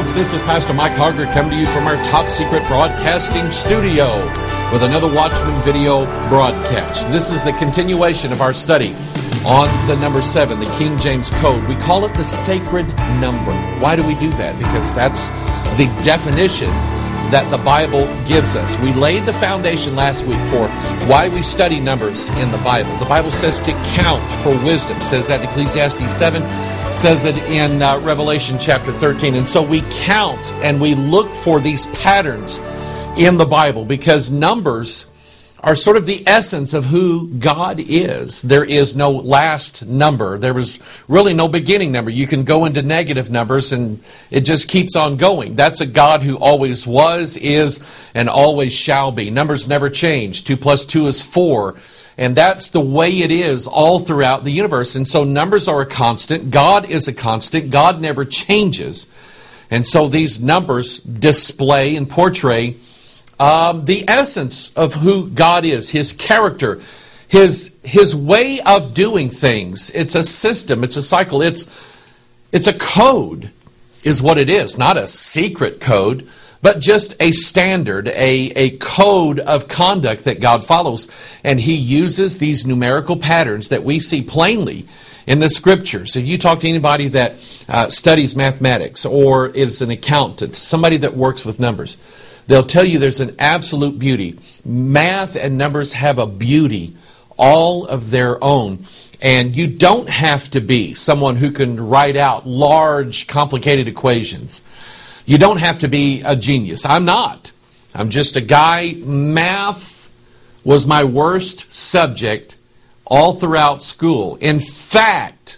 folks. This is Pastor Mike Harger coming to you from our top secret broadcasting studio with another Watchman video broadcast. This is the continuation of our study on the number 7, the King James Code. We call it the sacred number. Why do we do that? Because that's the definition that the Bible gives us. We laid the foundation last week for why we study numbers in the Bible. The Bible says to count for wisdom. It says that in Ecclesiastes 7. Says it in Revelation chapter 13. And so we count and we look for these patterns in the Bible because numbers are sort of the essence of who God is. There is no last number. There was really no beginning number. You can go into negative numbers and it just keeps on going. That's a God who always was, is, and always shall be. Numbers never change. 2 plus 2 is 4. And that's the way it is all throughout the universe. And so numbers are a constant. God is a constant. God never changes. And so these numbers display and portray the essence of who God is, His character, His way of doing things. It's a system. It's a cycle. It's a code is what it is. Not a secret code, but just a standard, a code of conduct that God follows. And He uses these numerical patterns that we see plainly in the Scriptures. If you talk to anybody that studies mathematics or is an accountant, somebody that works with numbers, they'll tell you there's an absolute beauty. Math and numbers have a beauty all of their own. And you don't have to be someone who can write out large, complicated equations. You don't have to be a genius. I'm not. I'm just a guy. Math was my worst subject all throughout school. In fact,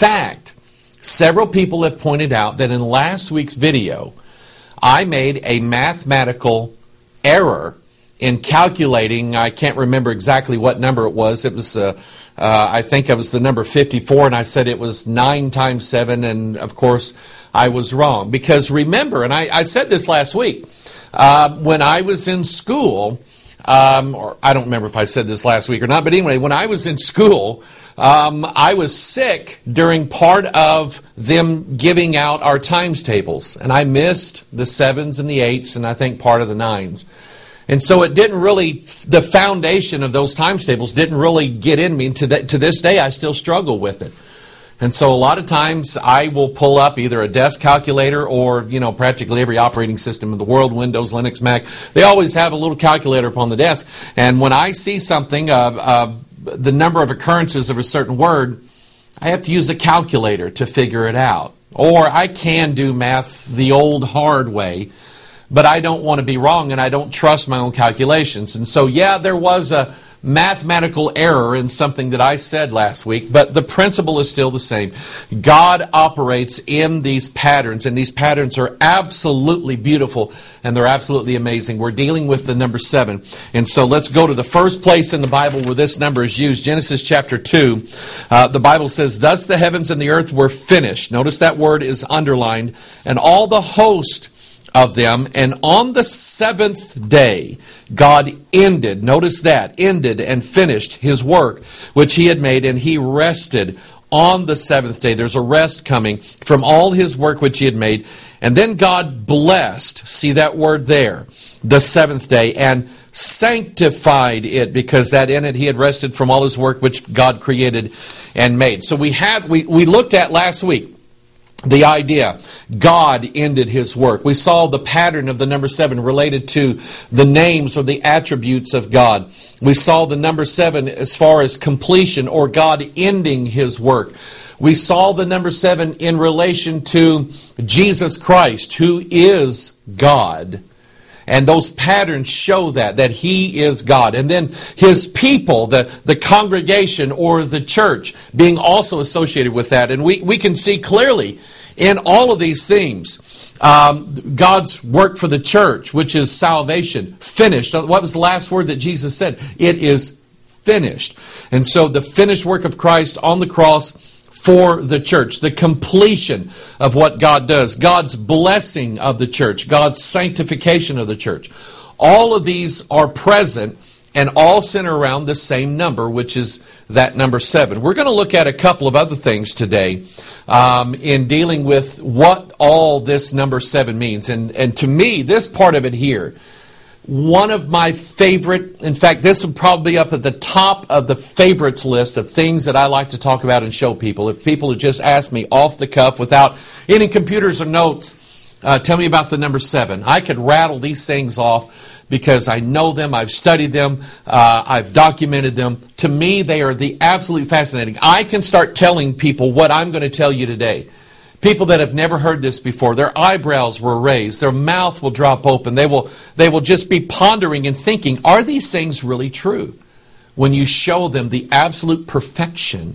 several people have pointed out that in last week's video, I made a mathematical error in calculating. I can't remember exactly what number it was. It was, I think it was the number 54, and I said it was 9 times 7, and of course, I was wrong. Because remember, and I said this last week, when I was in school, or I don't remember if I said this last week or not, but anyway, when I was in school, I was sick during part of them giving out our times tables. And I missed the 7s and the 8s, and I think part of the 9s. And so it didn't really, the foundation of those times tables didn't really get in me. And to this day, I still struggle with it. And so a lot of times I will pull up either a desk calculator or, practically every operating system in the world, Windows, Linux, Mac, they always have a little calculator up on the desk. And when I see something, the number of occurrences of a certain word, I have to use a calculator to figure it out. Or I can do math the old hard way, but I don't want to be wrong and I don't trust my own calculations. And so, there was a mathematical error in something that I said last week, but the principle is still the same. God operates in these patterns, and these patterns are absolutely beautiful, and they're absolutely amazing. We're dealing with the number 7, and so let's go to the first place in the Bible where this number is used, Genesis chapter 2. The Bible says, "Thus the heavens and the earth were finished." Notice that word is underlined. "And all the host of them, and on the 7th day God ended," notice that, ended and finished His work which He had made, and He rested on the 7th day. There's a rest coming from all His work which He had made. And then God blessed, see that word there, the 7th day, and sanctified it, because that in it He had rested from all His work which God created and made. So we looked at last week the idea, God ended His work. We saw the pattern of the number 7 related to the names or the attributes of God. We saw the number 7 as far as completion, or God ending His work. We saw the number 7 in relation to Jesus Christ, who is God. And those patterns show that He is God. And then His people, the congregation or the church, being also associated with that. And we can see clearly in all of these things, God's work for the church, which is salvation, finished. What was the last word that Jesus said? It is finished. And so the finished work of Christ on the cross for the church, the completion of what God does, God's blessing of the church, God's sanctification of the church. All of these are present and all center around the same number, which is that number 7. We're going to look at a couple of other things today in dealing with what all this number 7 means. And to me, this part of it here, one of my favorite, in fact, this would probably be up at the top of the favorites list of things that I like to talk about and show people. If people would just ask me off the cuff without any computers or notes, tell me about the number 7. I could rattle these things off because I know them, I've studied them, I've documented them. To me, they are the absolutely fascinating. I can start telling people what I'm going to tell you today. People that have never heard this before, their eyebrows will raise, their mouth will drop open. They will just be pondering and thinking, are these things really true? When you show them the absolute perfection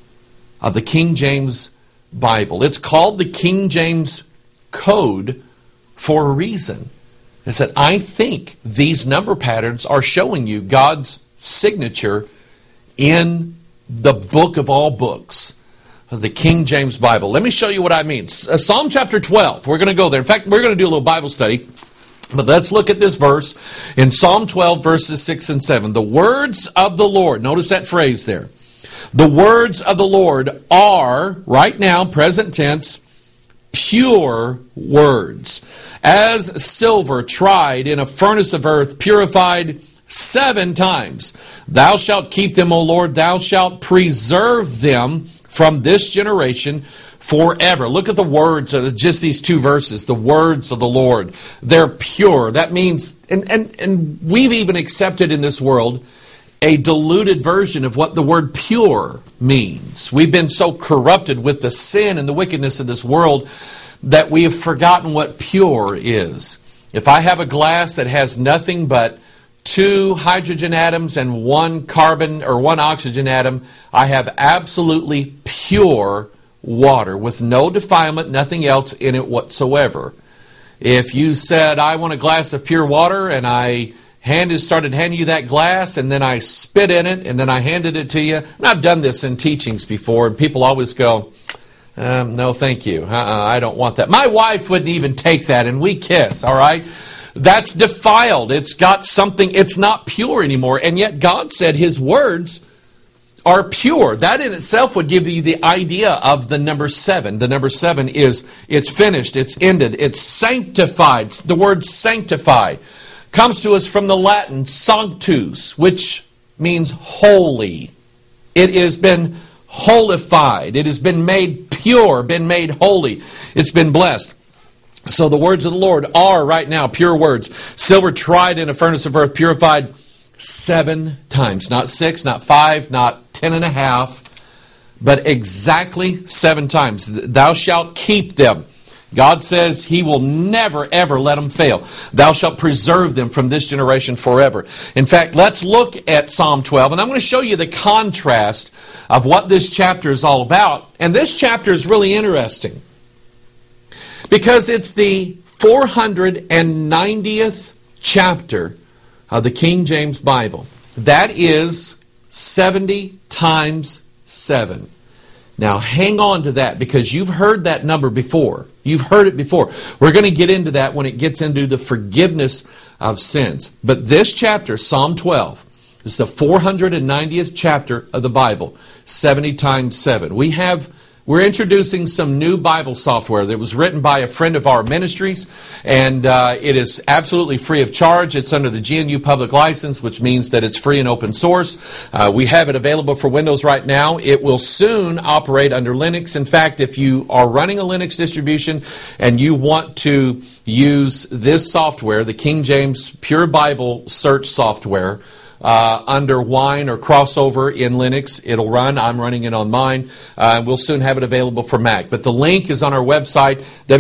of the King James Bible. It's called the King James Code for a reason. It's that I think these number patterns are showing you God's signature in the book of all books, the King James Bible. Let me show you what I mean. Psalm chapter 12. We're going to go there. In fact, we're going to do a little Bible study. But let's look at this verse in Psalm 12, verses 6 and 7. The words of the Lord. Notice that phrase there. The words of the Lord are, right now, present tense, pure words, as silver tried in a furnace of earth, purified 7 times. Thou shalt keep them, O Lord, thou shalt preserve them from this generation forever. Look at the words of just these 2 verses, the words of the Lord. They're pure. That means, and we've even accepted in this world a diluted version of what the word pure means. We've been so corrupted with the sin and the wickedness of this world that we have forgotten what pure is. If I have a glass that has nothing but 2 hydrogen atoms and 1 carbon or 1 oxygen atom, I have absolutely pure water with no defilement, nothing else in it whatsoever. If you said, I want a glass of pure water, and I started handing you that glass, and then I spit in it, and then I handed it to you. And I've done this in teachings before, and people always go, no, thank you. I don't want that. My wife wouldn't even take that, and we kiss, all right? That's defiled. It's got something, it's not pure anymore. And yet God said His words are pure. That in itself would give you the idea of the number 7. The number 7 is, it's finished, it's ended, it's sanctified. The word sanctified comes to us from the Latin sanctus, which means holy. It has been holified. It has been made pure, been made holy. It's been blessed. So the words of the Lord are right now pure words. Silver tried in a furnace of earth, purified 7 times. Not 6, not 5, not 10.5, but exactly 7 times. Thou shalt keep them. God says He will never, ever let them fail. Thou shalt preserve them from this generation forever. In fact, let's look at Psalm 12, and I'm going to show you the contrast of what this chapter is all about. And this chapter is really interesting because it's the 490th chapter of the King James Bible. That is 70 times 7. Now, hang on to that because you've heard that number before. You've heard it before. We're going to get into that when it gets into the forgiveness of sins. But this chapter, Psalm 12, is the 490th chapter of the Bible, 70 times 7. We're introducing some new Bible software that was written by a friend of our ministries, and it is absolutely free of charge. It's under the GNU public license, which means that it's free and open source. We have it available for Windows right now. It will soon operate under Linux. In fact, if you are running a Linux distribution and you want to use this software, the King James Pure Bible Search software, under Wine or Crossover in Linux, it'll run. I'm running it on mine. We'll soon have it available for Mac. But the link is on our website,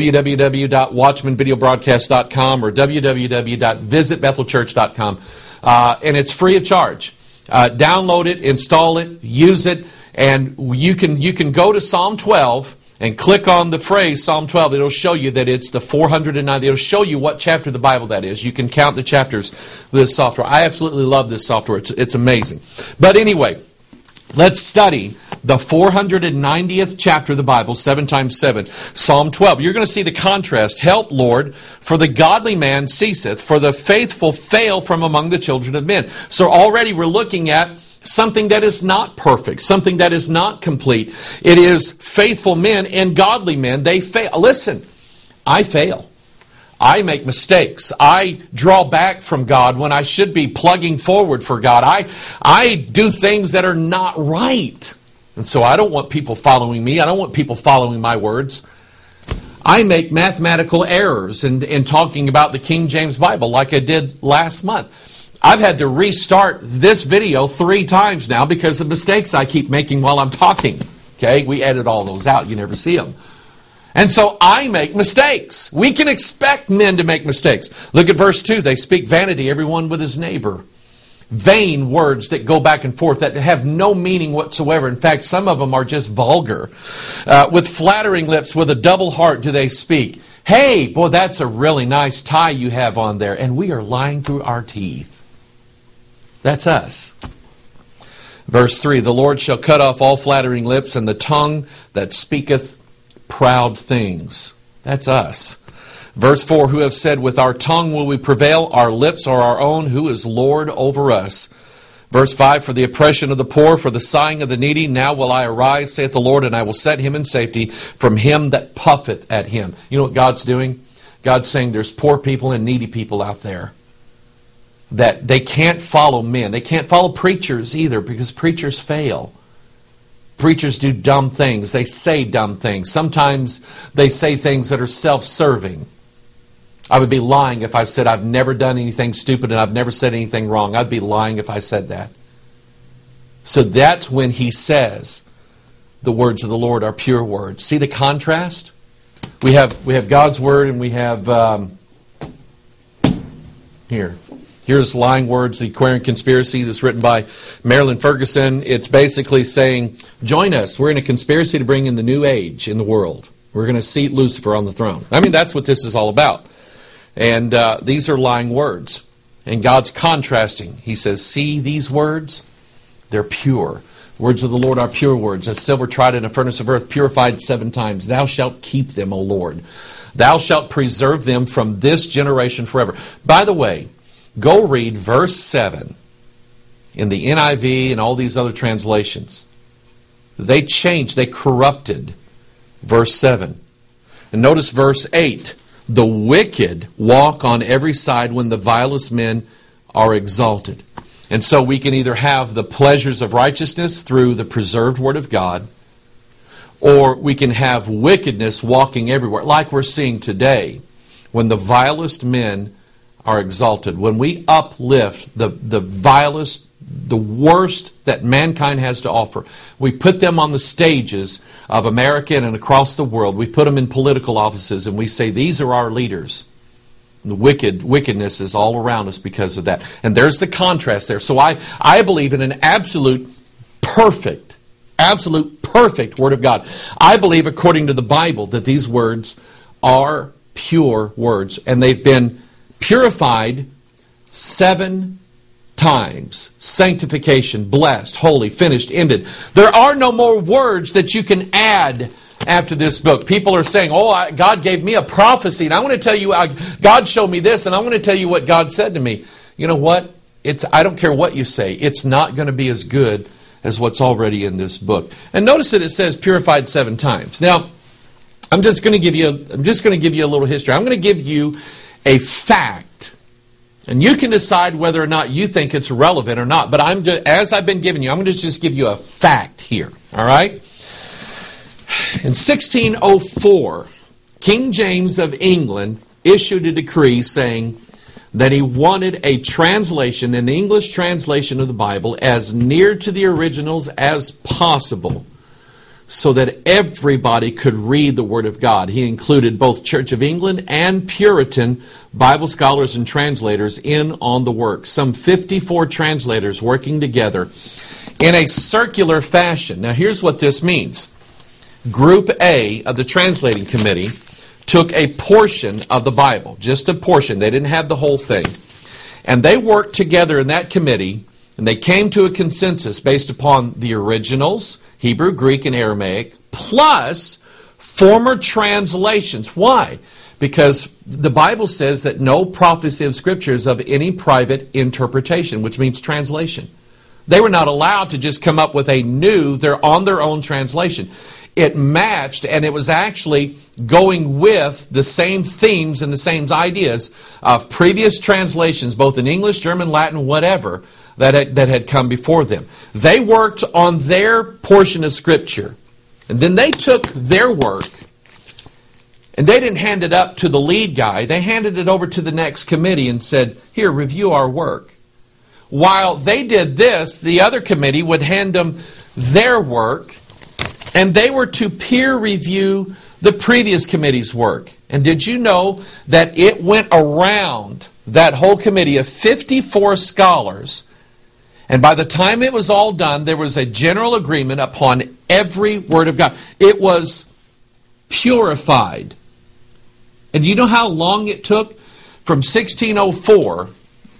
www.watchmanvideobroadcast.com or www.visitbethelchurch.com. And it's free of charge. Download it, install it, use it, and you can go to Psalm 12 and click on the phrase Psalm 12. It'll show you that it's the 490. It'll show you what chapter of the Bible that is. You can count the chapters with this software. I absolutely love this software. It's amazing. But anyway, let's study the 490th chapter of the Bible, 7 times 7, Psalm 12. You're going to see the contrast. Help, Lord, for the godly man ceaseth, for the faithful fail from among the children of men. So already we're looking at something that is not perfect, something that is not complete. It is faithful men and godly men. They fail. Listen, I fail. I make mistakes. I draw back from God when I should be plugging forward for God. I do things that are not right. And so I don't want people following me. I don't want people following my words. I make mathematical errors in talking about the King James Bible like I did last month. I've had to restart this video 3 times now because of mistakes I keep making while I'm talking. Okay, we edit all those out. You never see them. And so I make mistakes. We can expect men to make mistakes. Look at verse 2. They speak vanity, everyone with his neighbor. Vain words that go back and forth that have no meaning whatsoever. In fact, some of them are just vulgar. With flattering lips, with a double heart do they speak. Hey, boy, that's a really nice tie you have on there. And we are lying through our teeth. That's us. Verse 3. The Lord shall cut off all flattering lips, and the tongue that speaketh proud things. That's us. Verse 4, who have said, with our tongue will we prevail, our lips are our own, who is Lord over us. Verse 5, for the oppression of the poor, for the sighing of the needy, now will I arise, saith the Lord, and I will set him in safety from him that puffeth at him. You know what God's doing? God's saying there's poor people and needy people out there that they can't follow men. They can't follow preachers either because preachers fail. Preachers do dumb things. They say dumb things. Sometimes they say things that are self-serving. I would be lying if I said I've never done anything stupid and I've never said anything wrong. I'd be lying if I said that. So that's when he says the words of the Lord are pure words. See the contrast? We have God's word and we have here. Here's Lying Words, the Aquarian Conspiracy, that's written by Marilyn Ferguson. It's basically saying, join us. We're in a conspiracy to bring in the new age in the world. We're going to seat Lucifer on the throne. I mean, that's what this is all about. And these are lying words. And God's contrasting. He says, see these words? They're pure. The words of the Lord are pure words, as silver tried in a furnace of earth, purified 7 times. Thou shalt keep them, O Lord. Thou shalt preserve them from this generation forever. By the way, go read verse 7 in the NIV and all these other translations. They changed, they corrupted verse 7. And notice verse 8. The wicked walk on every side when the vilest men are exalted. And so we can either have the pleasures of righteousness through the preserved Word of God, or we can have wickedness walking everywhere, like we're seeing today, when the vilest men are exalted. When we uplift the vilest, the worst that mankind has to offer, we put them on the stages of America and across the world. We put them in political offices and we say, these are our leaders. The wickedness is all around us because of that. And there's the contrast there. So I believe in an absolute perfect Word of God. I believe, according to the Bible, that these words are pure words. And they've been purified 7 times. Sanctification, blessed, holy, finished, ended. There are no more words that you can add after this book. People are saying, God gave me a prophecy, and I want to tell you, God showed me this, and I want to tell you what God said to me. You know what? I don't care what you say. It's not going to be as good as what's already in this book. And notice that it says purified 7 times. Now, I'm just going to give you a little history. I'm going to give you a fact, and you can decide whether or not you think it's relevant or not. But as I've been giving you, I'm going to just give you a fact here. All right? In 1604, King James of England issued a decree saying that he wanted a translation, an English translation of the Bible, as near to the originals as possible, so that everybody could read the Word of God. He included both Church of England and Puritan Bible scholars and translators in on the work. Some 54 translators working together in a circular fashion. Now here's what this means. Group A of the translating committee took a portion of the Bible, just a portion. They didn't have the whole thing. And they worked together in that committee And they came to a consensus based upon the originals, Hebrew, Greek, and Aramaic, plus former translations. Why? Because the Bible says that no prophecy of Scripture is of any private interpretation, which means translation. They were not allowed to just come up with they're on their own translation. It matched, and it was actually going with the same themes and the same ideas of previous translations, both in English, German, Latin, whatever, that had come before them. They worked on their portion of Scripture, and then they took their work, and they didn't hand it up to the lead guy. They handed it over to the next committee and said, here, review our work. While they did this, the other committee would hand them their work, and they were to peer review the previous committee's work. And did you know that it went around that whole committee of 54 scholars, and by the time it was all done, there was a general agreement upon every word of God. It was purified. And you know how long it took? From 1604 to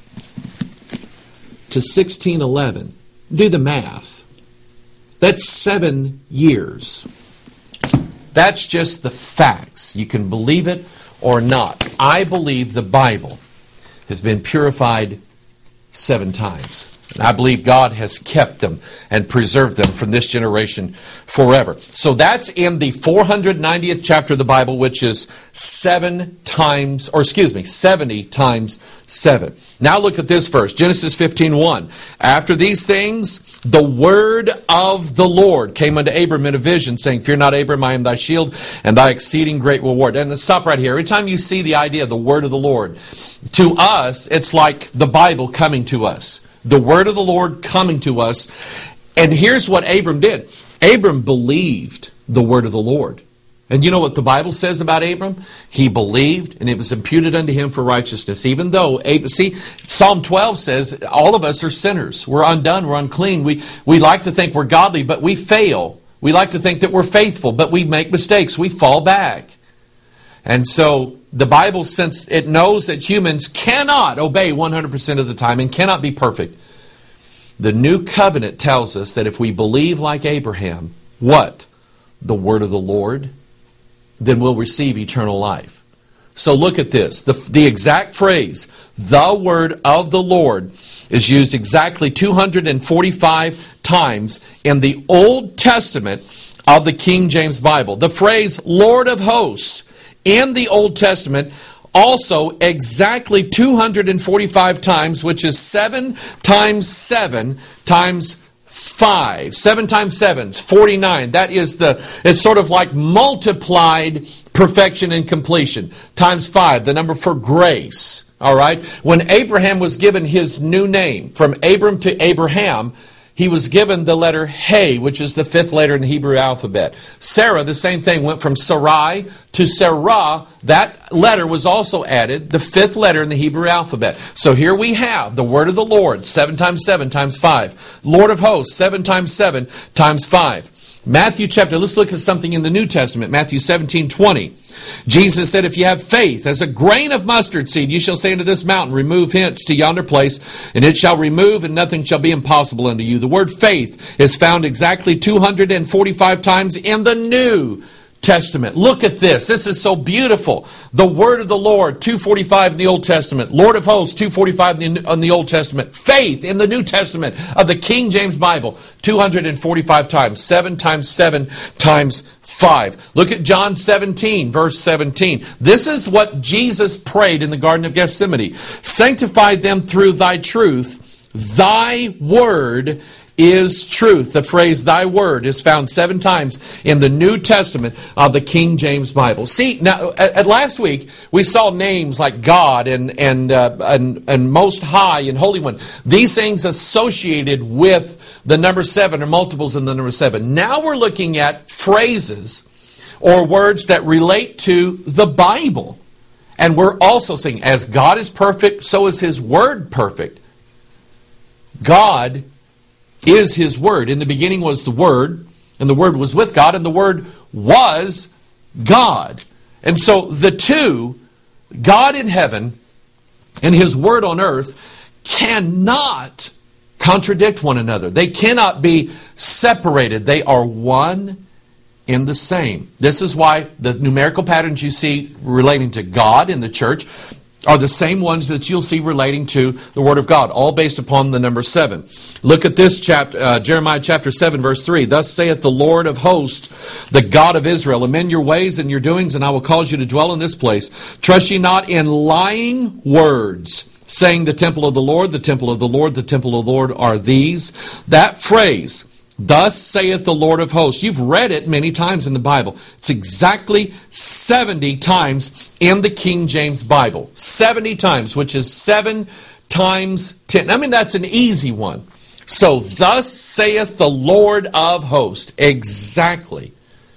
1611. Do the math. That's 7 years. That's just the facts. You can believe it or not. I believe the Bible has been purified 7 times. And I believe God has kept them and preserved them from this generation forever. So that's in the 490th chapter of the Bible, which is 70 times 7. Now look at this verse, Genesis 15:1. After these things, the word of the Lord came unto Abram in a vision, saying, Fear not, Abram, I am thy shield and thy exceeding great reward. And let's stop right here. Every time you see the idea of the word of the Lord, to us, it's like the Bible coming to us. The word of the Lord coming to us. And here's what Abram did. Abram believed the word of the Lord. And you know what the Bible says about Abram? He believed, and it was imputed unto him for righteousness. Even though, Psalm 12 says, all of us are sinners. We're undone, we're unclean. We like to think we're godly, but we fail. We like to think that we're faithful, but we make mistakes. We fall back. And so the Bible, since it knows that humans cannot obey 100% of the time and cannot be perfect, the new covenant tells us that if we believe like Abraham, what? The word of the Lord, then we'll receive eternal life. So look at this. The exact phrase, the word of the Lord, is used exactly 245 times in the Old Testament of the King James Bible. The phrase Lord of hosts in the Old Testament also exactly 245 times, which is 7 times 7 times 5. 7 times 7 is 49. That is it's sort of like multiplied perfection and completion. Times 5, the number for grace. All right? When Abraham was given his new name, from Abram to Abraham, he was given the letter He, which is the 5th letter in the Hebrew alphabet. Sarah, the same thing, went from Sarai to Sarah. That letter was also added, the 5th letter in the Hebrew alphabet. So here we have the word of the Lord, 7 times 7 times 5. Lord of hosts, 7 times 7 times 5. Matthew chapter, let's look at something in the New Testament, Matthew 17:20. Jesus said, if you have faith as a grain of mustard seed, you shall say unto this mountain, remove hence to yonder place, and it shall remove, and nothing shall be impossible unto you. The word faith is found exactly 245 times in the New Testament. Look at this. This is so beautiful. The word of the Lord, 245 in the Old Testament. Lord of hosts, 245 in the Old Testament. Faith in the New Testament of the King James Bible, 245 times. 7 times 7 times 5. Look at John 17, verse 17. This is what Jesus prayed in the Garden of Gethsemane. Sanctify them through thy truth. Thy word is truth. The phrase thy word is found 7 times in the New Testament of the King James Bible. See, now at last week we saw names like God and Most High and Holy One. These things associated with the number 7 or multiples in the number 7. Now we're looking at phrases or words that relate to the Bible. And we're also saying, as God is perfect, so is His Word perfect. God is His Word. In the beginning was the Word, and the Word was with God, and the Word was God. And so the two, God in heaven and His Word on earth, cannot contradict one another. They cannot be separated. They are one in the same. This is why the numerical patterns you see relating to God in the church are the same ones that you'll see relating to the Word of God, all based upon the number 7. Look at this chapter, Jeremiah chapter 7, verse 3. Thus saith the Lord of hosts, the God of Israel, amend your ways and your doings, and I will cause you to dwell in this place. Trust ye not in lying words, saying the temple of the Lord, the temple of the Lord, the temple of the Lord are these. That phrase, thus saith the Lord of hosts. You've read it many times in the Bible. It's exactly 70 times in the King James Bible. 70 times, which is 7 times 10. I mean, that's an easy one. So, thus saith the Lord of hosts. Exactly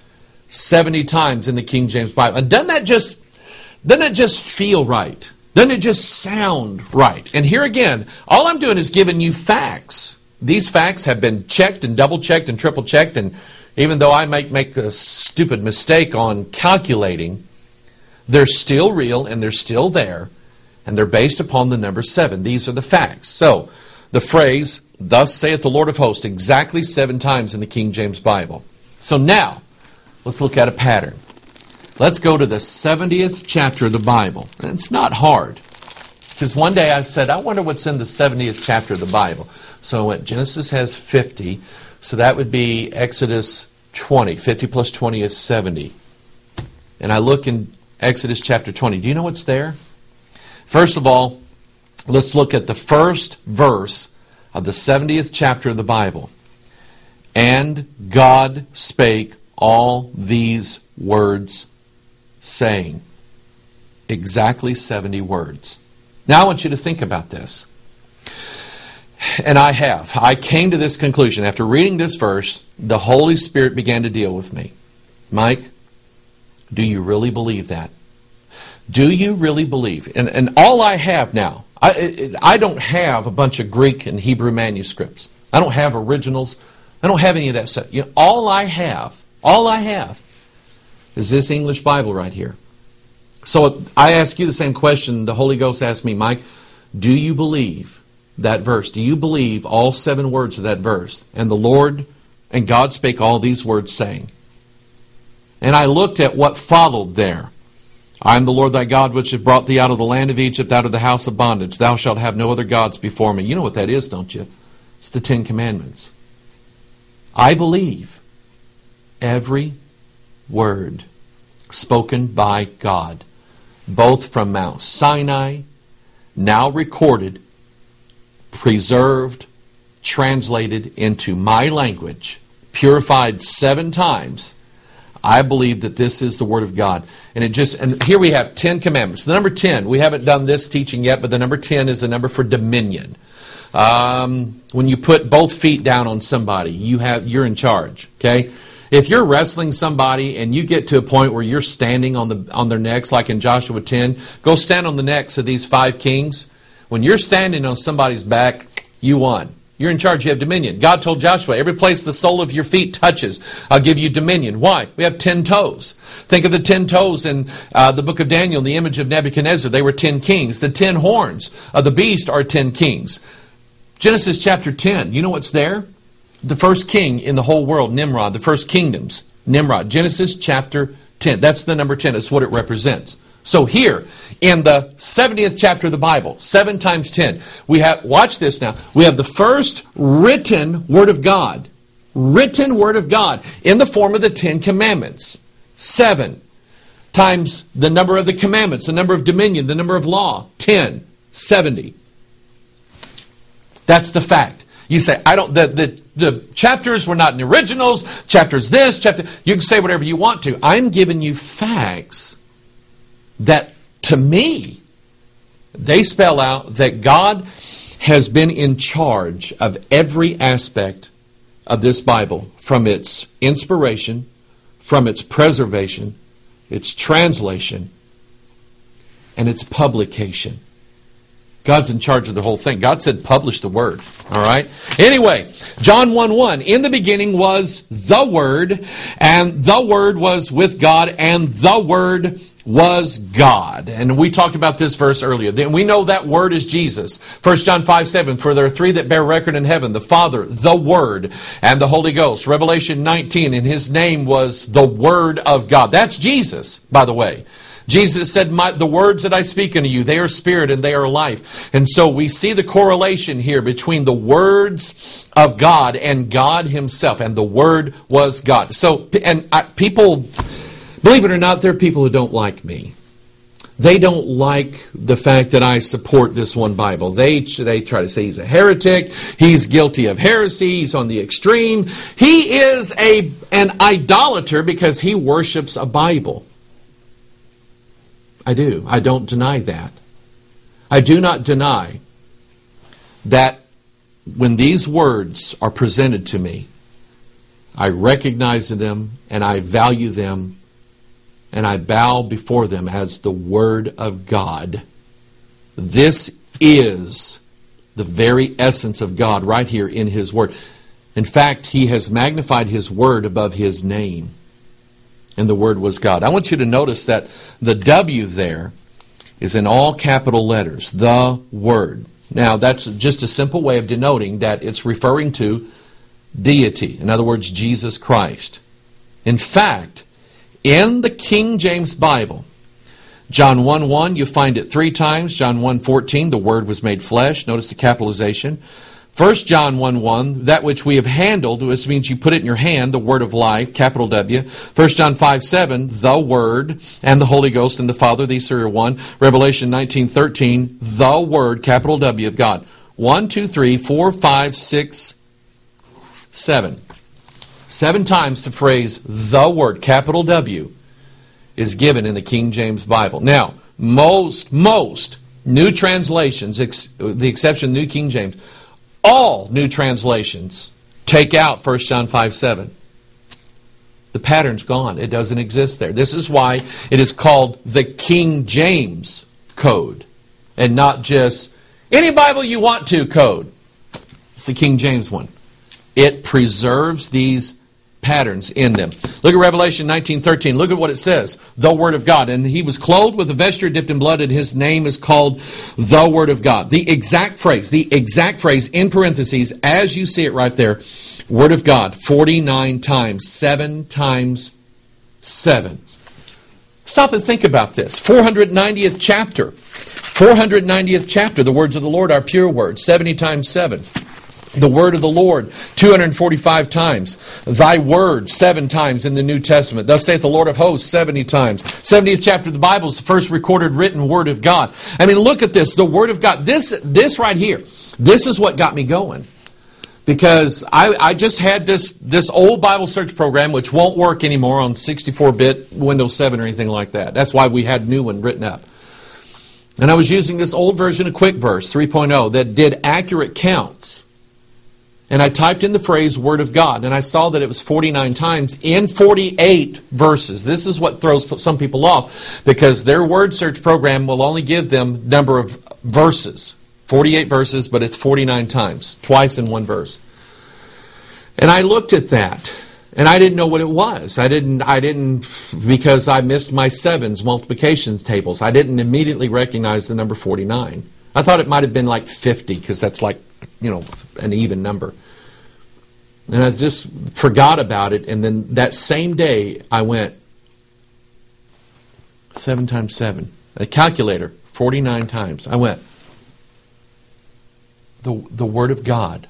70 times in the King James Bible. And doesn't that just feel right? Doesn't it just sound right? And here again, all I'm doing is giving you facts. These facts have been checked and double-checked and triple-checked, and even though I might make a stupid mistake on calculating, they're still real and they're still there, and they're based upon the number 7. These are the facts. So, the phrase, thus saith the Lord of hosts, exactly 7 times in the King James Bible. So now, let's look at a pattern. Let's go to the 70th chapter of the Bible. And it's not hard, because one day I said, I wonder what's in the 70th chapter of the Bible. So Genesis has 50, so that would be Exodus 20. 50 plus 20 is 70. And I look in Exodus chapter 20. Do you know what's there? First of all, let's look at the first verse of the 70th chapter of the Bible. And God spake all these words, saying. Exactly 70 words. Now I want you to think about this. And I came to this conclusion. After reading this verse, the Holy Spirit began to deal with me. Mike, do you really believe that? Do you really believe? And all I have now, I don't have a bunch of Greek and Hebrew manuscripts. I don't have originals. I don't have any of that stuff. All I have is this English Bible right here. So I ask you the same question the Holy Ghost asked me, Mike, do you believe that verse? Do you believe all 7 words of that verse? And the Lord and God spake all these words, saying. And I looked at what followed there. I am the Lord thy God, which hath brought thee out of the land of Egypt, out of the house of bondage. Thou shalt have no other gods before me. You know what that is, don't you? It's the 10 Commandments. I believe every word spoken by God, both from Mount Sinai, now recorded, preserved, translated into my language, purified 7 times. I believe that this is the Word of God. And here we have 10 commandments. The number 10, we haven't done this teaching yet, but the number 10 is a number for dominion. When you put both feet down on somebody, you're in charge. Okay? If you're wrestling somebody and you get to a point where you're standing on their necks, like in Joshua 10, go stand on the necks of these 5 kings. When you're standing on somebody's back, you won. You're in charge. You have dominion. God told Joshua, every place the sole of your feet touches, I'll give you dominion. Why? We have 10 toes. Think of the 10 toes in the book of Daniel, in the image of Nebuchadnezzar. They were 10 kings. The 10 horns of the beast are 10 kings. Genesis chapter 10, you know what's there? The first king in the whole world, Nimrod. The first kingdoms, Nimrod. Genesis chapter 10. That's the number 10. It's what it represents. So here, in the 70th chapter of the Bible, 7 times 10, we have, watch this now, we have the first written Word of God. Written Word of God in the form of the 10 Commandments. 7 times the number of the commandments, the number of dominion, the number of law. 10, 70. That's the fact. You say, the chapters were not in the originals, chapters this, chapter... You can say whatever you want to. I'm giving you facts that, to me, they spell out that God has been in charge of every aspect of this Bible, from its inspiration, from its preservation, its translation, and its publication. God's in charge of the whole thing. God said, publish the Word. All right? Anyway, John 1:1. In the beginning was the Word, and the Word was with God, and the Word was God. And we talked about this verse earlier. Then we know that Word is Jesus. 1 John 5:7. For there are three that bear record in heaven, the Father, the Word, and the Holy Ghost. Revelation 19. And His name was the Word of God. That's Jesus, by the way. Jesus said, the words that I speak unto you, they are spirit and they are life. And so we see the correlation here between the words of God and God Himself. And the Word was God. So, people, believe it or not, there are people who don't like me. They don't like the fact that I support this one Bible. They try to say he's a heretic, he's guilty of heresy, he's on the extreme. He is an idolater because he worships a Bible. I do. I don't deny that. I do not deny that when these words are presented to me, I recognize them and I value them and I bow before them as the Word of God. This is the very essence of God right here in His Word. In fact, He has magnified His Word above His name. And the Word was God. I want you to notice that the W there is in all capital letters. The Word. Now, that's just a simple way of denoting that it's referring to deity. In other words, Jesus Christ. In fact, in the King James Bible, John 1:1, you find it 3 times. John 1:14, the Word was made flesh. Notice the capitalization. 1 John 1:1, that which we have handled, which means you put it in your hand, the Word of life, capital W. 1 John 5:7, the Word and the Holy Ghost and the Father, these three are one. Revelation 19:13, the Word, capital W of God. 1, 2, 3, 4, 5, 6, 7. 7 times the phrase the Word, capital W, is given in the King James Bible. Now, most new translations, the exception of New King James, all new translations take out 1 John 5:7. The pattern's gone. It doesn't exist there. This is why it is called the King James Code and not just any Bible you want to code. It's the King James one. It preserves these patterns in them. Look at Revelation 19:13. Look at what it says. The Word of God. And He was clothed with a vesture dipped in blood, and His name is called the Word of God. The exact phrase in parentheses, as you see it right there, Word of God, 49 times, 7 times 7. Stop and think about this. 490th chapter. 490th chapter. The words of the Lord are pure words. 70 times 7. The word of the Lord, 245 times. Thy word, 7 times in the New Testament. Thus saith the Lord of hosts, 70 times. 70th chapter of the Bible is the first recorded written word of God. I mean, look at this, the Word of God. This right here, this is what got me going. Because I just had this old Bible search program, which won't work anymore on 64-bit Windows 7 or anything like that. That's why we had a new one written up. And I was using this old version of QuickVerse 3.0 that did accurate counts. And I typed in the phrase Word of God, and I saw that it was 49 times in 48 verses. This is what throws some people off, because their word search program will only give them number of verses. 48 verses, but it's 49 times, twice in one verse. And I looked at that, and I didn't know what it was. I didn't because I missed my sevens multiplication tables. I didn't immediately recognize the number 49. I thought it might have been like 50, because that's like, an even number. And I just forgot about it, and then that same day I went 7 times 7. A calculator, 49 times. I went, the Word of God,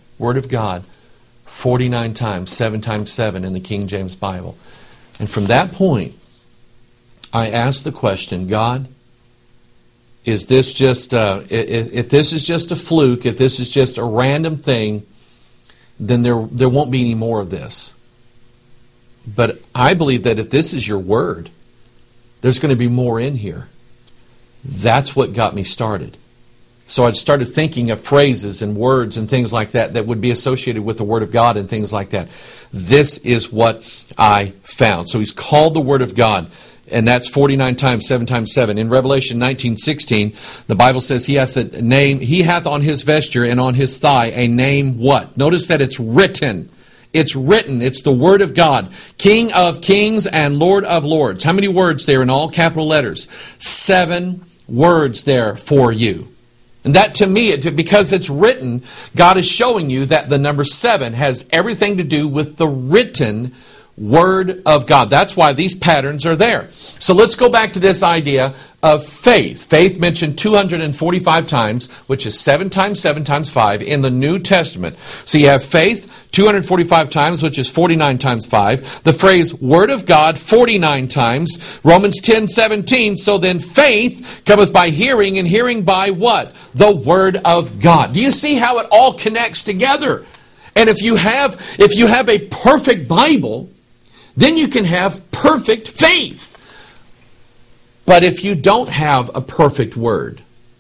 49 times, 7 times 7 in the King James Bible. And from that point, I asked the question, God, is this just if this is just a fluke, if this is just a random thing, then there won't be any more of this. But I believe that if this is your word, there's going to be more in here. That's what got me started. So I started thinking of phrases and words and things like that would be associated with the Word of God and things like that. This is what I found. So He's called the Word of God. And that's 49 times, 7 times 7. In Revelation 19:16, the Bible says he hath on his vesture and on his thigh a name what? Notice that it's written. It's written. It's the Word of God. King of kings and Lord of lords. How many words there in all capital letters? 7 words there for you. And that to me, because it's written, God is showing you that the number 7 has everything to do with the written Word of God. That's why these patterns are there. So let's go back to this idea of faith. Faith mentioned 245 times, which is 7 times 7 times 5 in the New Testament. So you have faith 245 times, which is 49 times 5. The phrase Word of God 49 times. Romans 10:17. So then faith cometh by hearing, and hearing by what? The Word of God. Do you see how it all connects together? And if you have a perfect Bible, then you can have perfect faith. But if you don't have a perfect Word,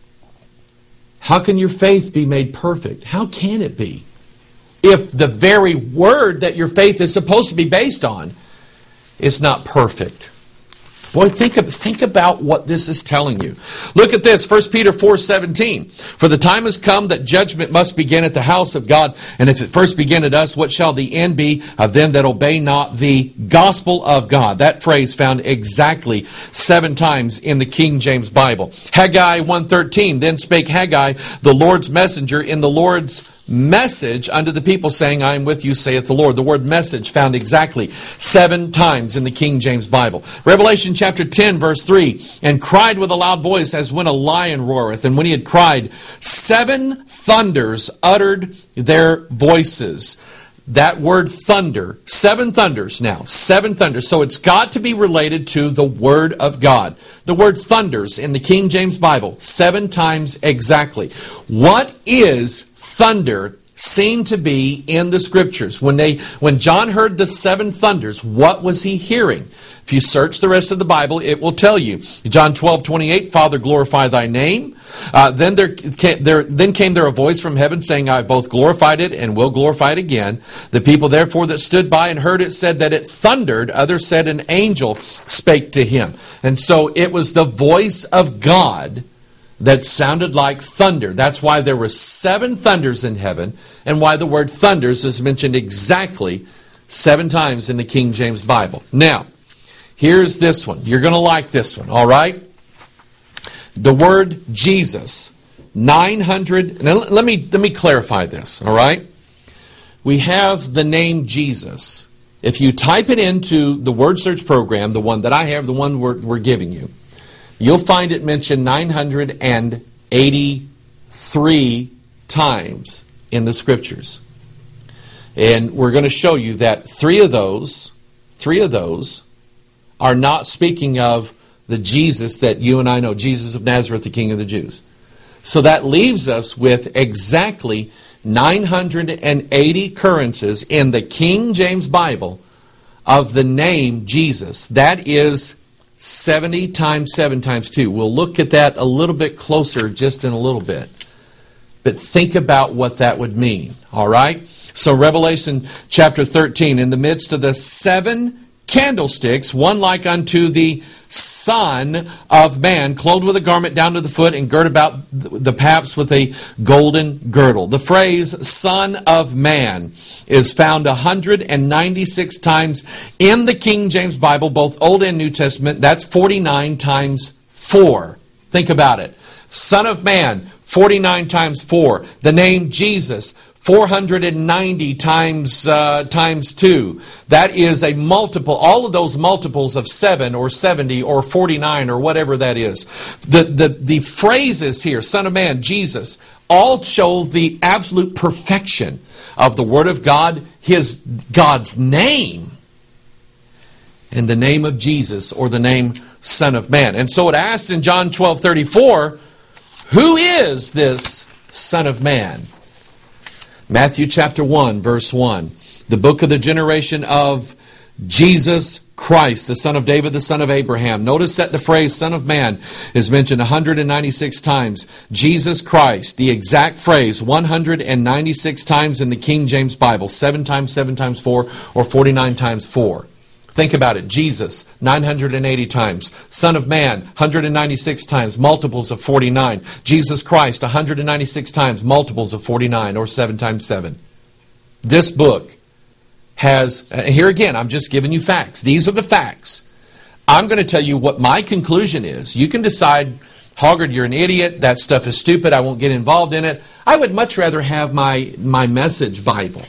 how can your faith be made perfect? How can it be? If the very Word that your faith is supposed to be based on is not perfect. Boy, think about what this is telling you. Look at this, 1 Peter 4:17. For the time has come that judgment must begin at the house of God. And if it first begin at us, what shall the end be of them that obey not the gospel of God? That phrase found exactly 7 times in the King James Bible. Haggai 1:13. Then spake Haggai, the Lord's messenger, in the Lord's message unto the people, saying, I am with you, saith the Lord. The word message found exactly 7 times in the King James Bible. Revelation chapter 10, verse 3, and cried with a loud voice as when a lion roareth. And when he had cried, 7 thunders uttered their voices. That word thunder, 7 thunders now, 7 thunders. So it's got to be related to the Word of God. The word thunders in the King James Bible, 7 times exactly. What is thunder seen to be in the Scriptures? When John heard the 7 thunders, what was he hearing? If you search the rest of the Bible, it will tell you. John 12:28, Father, glorify thy name. Then came there a voice from heaven saying, I have both glorified it and will glorify it again. The people therefore that stood by and heard it said that it thundered. Others said an angel spake to him. And so it was the voice of God that sounded like thunder. That's why there were 7 thunders in heaven, and why the word thunders is mentioned exactly 7 times in the King James Bible. Now, here's this one. You're going to like this one, all right? The word Jesus, 900. Now let me clarify this, all right? We have the name Jesus. If you type it into the word search program, the one that I have, the one we're giving you, you'll find it mentioned 983 times in the Scriptures. And we're going to show you that 3 of those are not speaking of the Jesus that you and I know, Jesus of Nazareth, the King of the Jews. So that leaves us with exactly 980 occurrences in the King James Bible of the name Jesus. That is 70 times 7 times 2. We'll look at that a little bit closer just in a little bit. But think about what that would mean. All right? So Revelation chapter 13, in the midst of the 7 candlesticks, one like unto the Son of Man, clothed with a garment down to the foot, and girt about the paps with a golden girdle. The phrase Son of Man is found 196 times in the King James Bible, both Old and New Testament. That's 49 times 4. Think about it. Son of Man, 49 times 4. The name Jesus, 490 times 2. That is a multiple, all of those multiples of 7 or 70 or 49 or whatever that is. The phrases here, Son of Man, Jesus, all show the absolute perfection of the Word of God, God's name, and the name of Jesus, or the name Son of Man. And so it asked in John 12:34, who is this Son of Man? Matthew chapter 1, verse 1. The book of the generation of Jesus Christ, the son of David, the son of Abraham. Notice that the phrase Son of Man is mentioned 196 times. Jesus Christ, the exact phrase, 196 times in the King James Bible. 7 times 7 times 4, or 49 times 4. Think about it. Jesus, 980 times. Son of Man, 196 times, multiples of 49. Jesus Christ, 196 times, multiples of 49, or 7 times 7. This book has, here again, I'm just giving you facts. These are the facts. I'm going to tell you what my conclusion is. You can decide, Hoggard, you're an idiot. That stuff is stupid. I won't get involved in it. I would much rather have my Message Bible.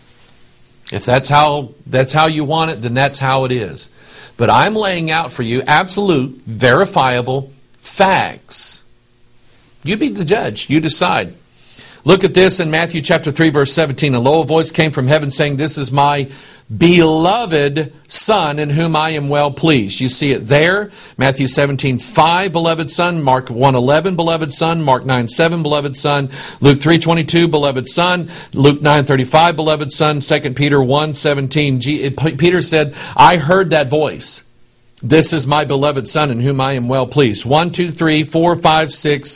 If that's how you want it, then that's how it is. But I'm laying out for you absolute, verifiable facts. You be the judge. You decide. Look at this in Matthew chapter 3, verse 17. A low voice came from heaven saying, "This is my beloved Son, in whom I am well pleased." You see it there. Matthew 17:5, beloved Son. Mark 1:11, beloved Son. Mark 9:7, beloved Son. Luke 3:22, beloved Son. Luke 9:35, beloved Son. 2 Peter 1:17. Peter said, "I heard that voice. This is my beloved Son, in whom I am well pleased." 1, 2, 3, 4, 5, 6,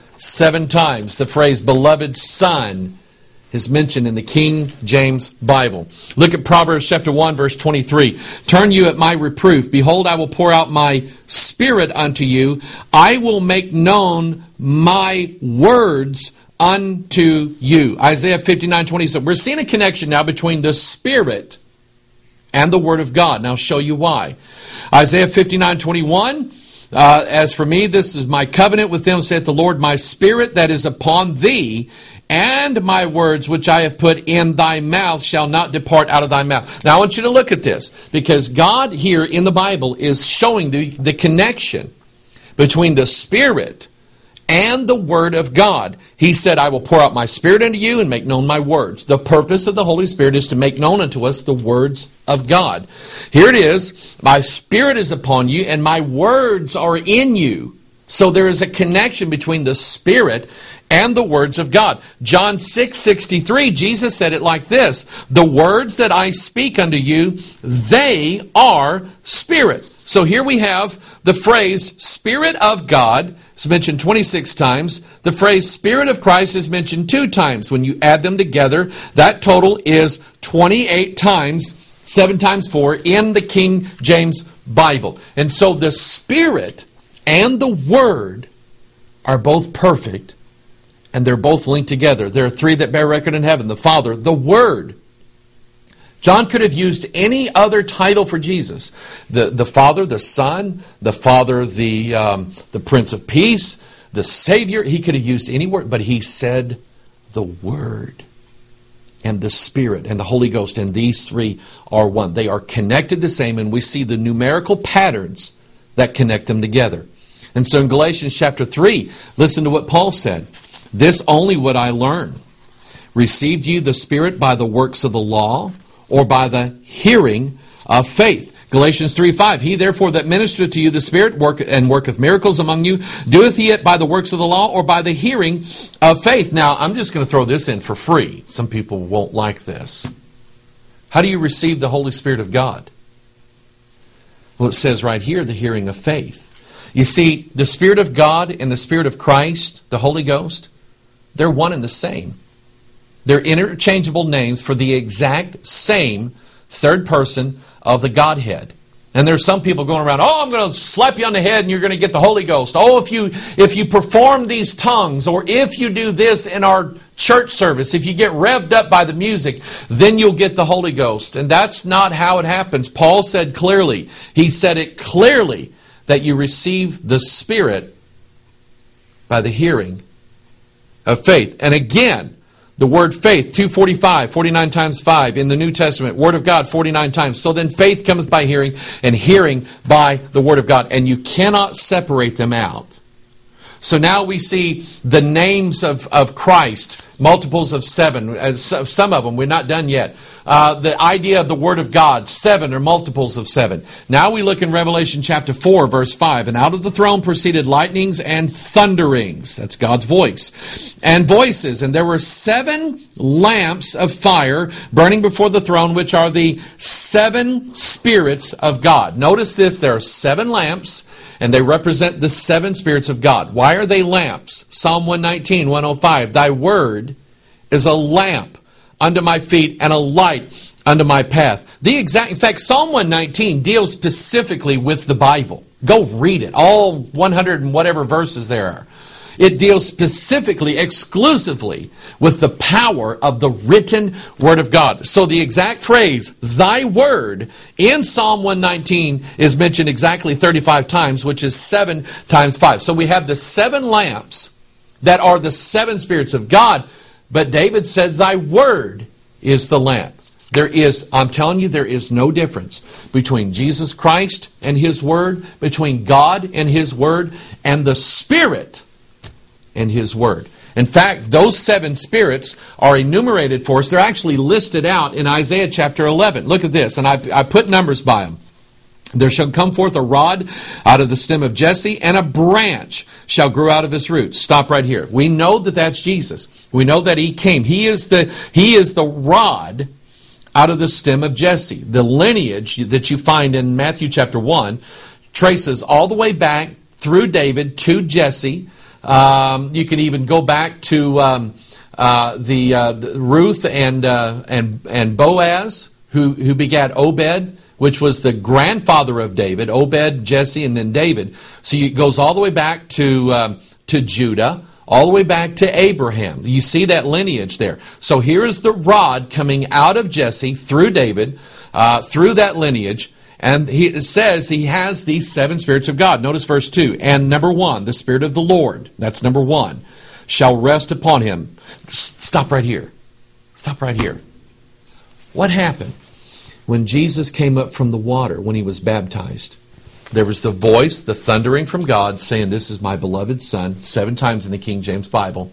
7 times the phrase beloved Son is mentioned in the King James Bible. Look at Proverbs chapter 1, verse 23. "Turn you at my reproof. Behold, I will pour out my Spirit unto you. I will make known my words unto you." Isaiah 59:27. We're seeing a connection now between the Spirit and the Word of God. And I'll show you why. Isaiah 59:21. "As for me, this is my covenant with them, saith the Lord, my Spirit that is upon thee, and my words which I have put in thy mouth shall not depart out of thy mouth." Now I want you to look at this, because God here in the Bible is showing the connection between the Spirit and the Word of God. He said, "I will pour out my Spirit unto you and make known my words." The purpose of the Holy Spirit is to make known unto us the words of God. Here it is, "My Spirit is upon you and my words are in you." So there is a connection between the Spirit and the words of God. John 6:63, Jesus said it like this, "The words that I speak unto you, they are spirit." So here we have the phrase Spirit of God is mentioned 26 times. The phrase Spirit of Christ is mentioned 2 times. When you add them together, that total is 28 times, 7 times 4 in the King James Bible. And so the Spirit and the Word are both perfect, and they're both linked together. There are 3 that bear record in heaven: the Father, the Word. John could have used any other title for Jesus. The Father, the Son, the Father, the Prince of Peace, the Savior. He could have used any word, but he said the Word and the Spirit and the Holy Ghost, and these 3 are one. They are connected the same, and we see the numerical patterns that connect them together. And so in Galatians chapter 3, listen to what Paul said. "This only would I learn. Received you the Spirit by the works of the law, or by the hearing of faith?" Galatians 3:5, "He therefore that ministereth to you the Spirit worketh miracles among you, doeth he it by the works of the law, or by the hearing of faith?" Now, I'm just going to throw this in for free. Some people won't like this. How do you receive the Holy Spirit of God? Well, it says right here, the hearing of faith. You see, the Spirit of God and the Spirit of Christ, the Holy Ghost, they're one and the same. They're interchangeable names for the exact same third person of the Godhead. And there's some people going around, "Oh, I'm going to slap you on the head and you're going to get the Holy Ghost. Oh, if you perform these tongues, or if you do this in our church service, if you get revved up by the music, then you'll get the Holy Ghost." And that's not how it happens. Paul said clearly, he said it clearly, that you receive the Spirit by the hearing of faith. And again, the word faith, 245, 49 times 5 in the New Testament. Word of God, 49 times. So then faith cometh by hearing, and hearing by the Word of God. And you cannot separate them out. So now we see the names of Christ, multiples of 7. Some of them, we're not done yet. The idea of the Word of God, 7 or multiples of 7. Now we look in Revelation chapter 4, verse 5. "And out of the throne proceeded lightnings and thunderings." That's God's voice. "And voices. And there were 7 lamps of fire burning before the throne, which are the 7 spirits of God." Notice this, there are 7 lamps, and they represent the 7 spirits of God. Why are they lamps? Psalm 119, 105. "Thy word is a lamp unto my feet and a light unto my path." In fact, Psalm 119 deals specifically with the Bible. Go read it. All 100 and whatever verses there are. It deals specifically, exclusively with the power of the written Word of God. So the exact phrase, thy word, in Psalm 119 is mentioned exactly 35 times, which is 7 times 5. So we have the 7 lamps that are the 7 spirits of God. But David said, thy word is the lamp. I'm telling you, there is no difference between Jesus Christ and His Word, between God and His Word, and the Spirit and His Word. In fact, those 7 spirits are enumerated for us. They're actually listed out in Isaiah chapter 11. Look at this, and I put numbers by them. There shall come forth a rod out of the stem of Jesse, and a branch shall grow out of his roots. Stop right here. We know that that's Jesus. We know that He came. He is the rod out of the stem of Jesse. The lineage that you find in Matthew chapter 1 traces all the way back through David to Jesse. You can even go back to the Ruth and Boaz, who begat Obed, which was the grandfather of David. Obed, Jesse, and then David. So it goes all the way back to Judah, all the way back to Abraham. You see that lineage there. So here is the rod coming out of Jesse through David, through that lineage. And it says he has these 7 spirits of God. Notice verse 2. And number 1, the Spirit of the Lord, that's number 1, shall rest upon him. Stop right here. Stop right here. What happened when Jesus came up from the water when He was baptized? There was the voice, the thundering from God, saying, this is my beloved Son, 7 times in the King James Bible.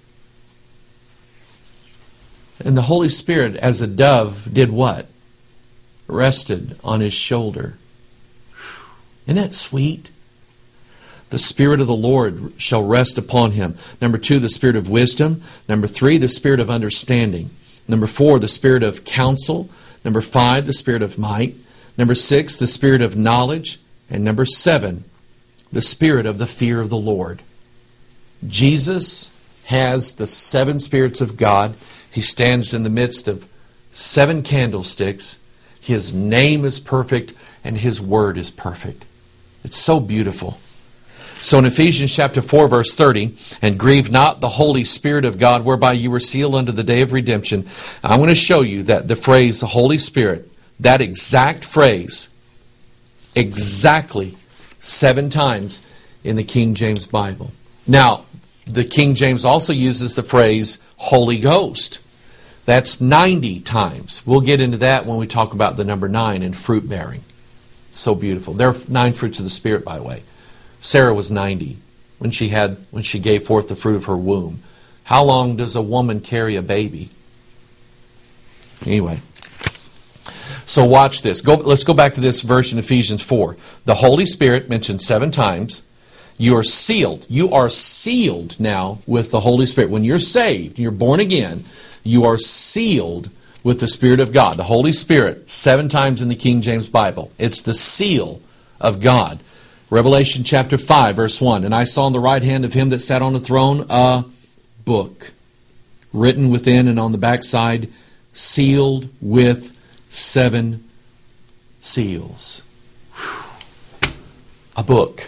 And the Holy Spirit, as a dove, did what? Rested on His shoulder. Isn't that sweet? The Spirit of the Lord shall rest upon him. Number 2, the Spirit of wisdom. Number 3, the Spirit of understanding. Number 4, the Spirit of counsel. Number 5, the Spirit of might. Number 6, the Spirit of knowledge. And number 7, the Spirit of the fear of the Lord. Jesus has the 7 spirits of God. He stands in the midst of 7 candlesticks. His name is perfect and His word is perfect. It's so beautiful. So in Ephesians chapter 4, verse 30, and grieve not the Holy Spirit of God, whereby you were sealed unto the day of redemption. I want to show you that the phrase, the Holy Spirit, that exact phrase, exactly 7 times in the King James Bible. Now, the King James also uses the phrase Holy Ghost. That's 90 times. We'll get into that when we talk about the number 9 in fruit bearing. So beautiful. There are 9 fruits of the Spirit, by the way. Sarah was 90 when she gave forth the fruit of her womb. How long does a woman carry a baby? Anyway. So watch this. Let's go back to this verse in Ephesians 4. The Holy Spirit mentioned 7 times. You are sealed. You are sealed now with the Holy Spirit. When you're saved, you're born again, you are sealed with the Spirit of God. The Holy Spirit, 7 times in the King James Bible. It's the seal of God. Revelation chapter 5, verse 1. And I saw on the right hand of Him that sat on the throne a book, written within and on the backside, sealed with 7 seals. Whew. A book.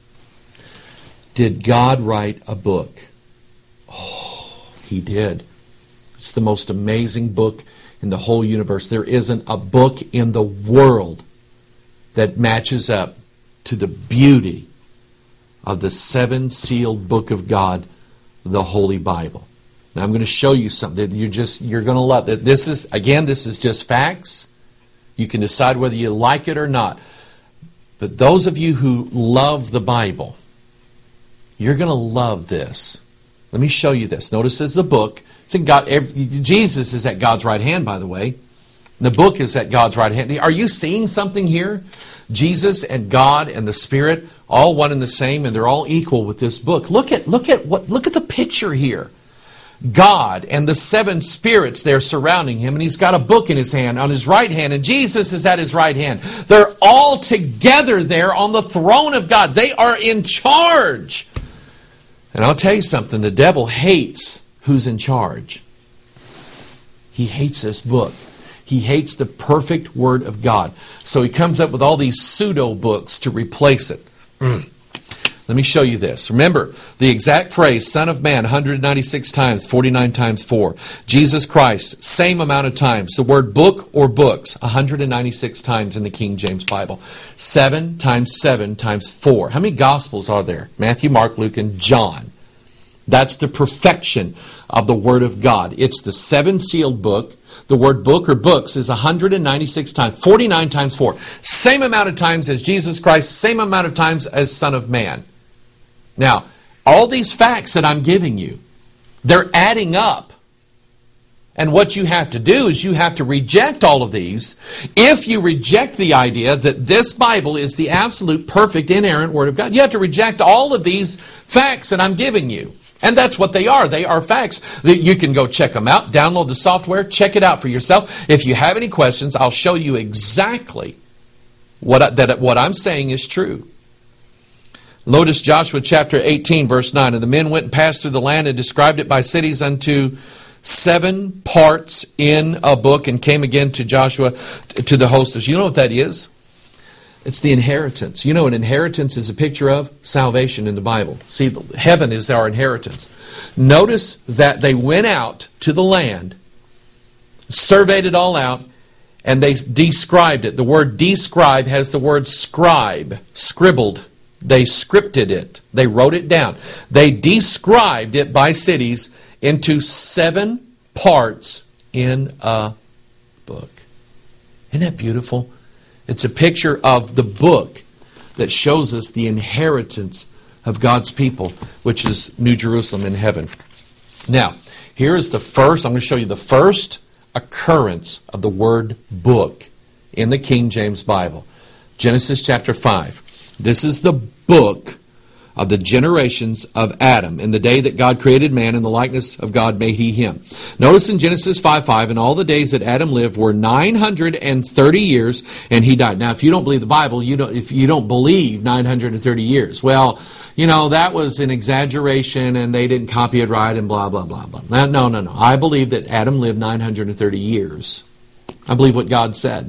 Did God write a book? Oh, He did. It's the most amazing book in the whole universe. There isn't a book in the world that matches up to the beauty of the 7 sealed book of God, the Holy Bible. Now I'm going to show you something that you're going to love. This is just facts. You can decide whether you like it or not. But those of you who love the Bible, you're going to love this. Let me show you this. Notice this is a book. It's in God. Jesus is at God's right hand, by the way. The book is at God's right hand. Are you seeing something here? Jesus and God and the Spirit, all one and the same, and they're all equal with this book. Look at the picture here. God and the 7 spirits there surrounding Him, and He's got a book in His hand, on His right hand, and Jesus is at His right hand. They're all together there on the throne of God. They are in charge. And I'll tell you something, the devil hates who's in charge. He hates this book. He hates the perfect Word of God. So he comes up with all these pseudo books to replace it. Let me show you this. Remember, the exact phrase, Son of Man, 196 times, 49 times 4. Jesus Christ, same amount of times. The word book or books, 196 times in the King James Bible. 7 times 7 times 4. How many Gospels are there? Matthew, Mark, Luke, and John. That's the perfection of the Word of God. It's the 7-sealed book. The word book or books is 196 times, 49 times 4. Same amount of times as Jesus Christ, same amount of times as Son of Man. Now, all these facts that I'm giving you, they're adding up. And what you have to do is you have to reject all of these. If you reject the idea that this Bible is the absolute perfect inerrant Word of God, you have to reject all of these facts that I'm giving you. And that's what they are. They are facts. You can go check them out, download the software, check it out for yourself. If you have any questions, I'll show you exactly what I'm saying is true. Notice Joshua chapter 18, verse 9. And the men went and passed through the land and described it by cities unto 7 parts in a book, and came again to Joshua to the hosts. You know what that is? It's the inheritance. You know, an inheritance is a picture of salvation in the Bible. See, heaven is our inheritance. Notice that they went out to the land, surveyed it all out, and they described it. The word describe has the word scribe, scribbled. They scripted it. They wrote it down. They described it by cities into 7 parts in a book. Isn't that beautiful? It's a picture of the book that shows us the inheritance of God's people, which is New Jerusalem in heaven. Now, here is the first, I'm going to show you the first occurrence of the word book in the King James Bible. Genesis chapter 5. This is the book of the generations of Adam. In the day that God created man, in the likeness of God made he him. Notice in Genesis 5:5, and all the days that Adam lived were 930 years, and he died. Now, if you don't believe the Bible, if you don't believe 930 years, well, you know, that was an exaggeration, and they didn't copy it right, and blah, blah, blah, blah. No. I believe that Adam lived 930 years. I believe what God said.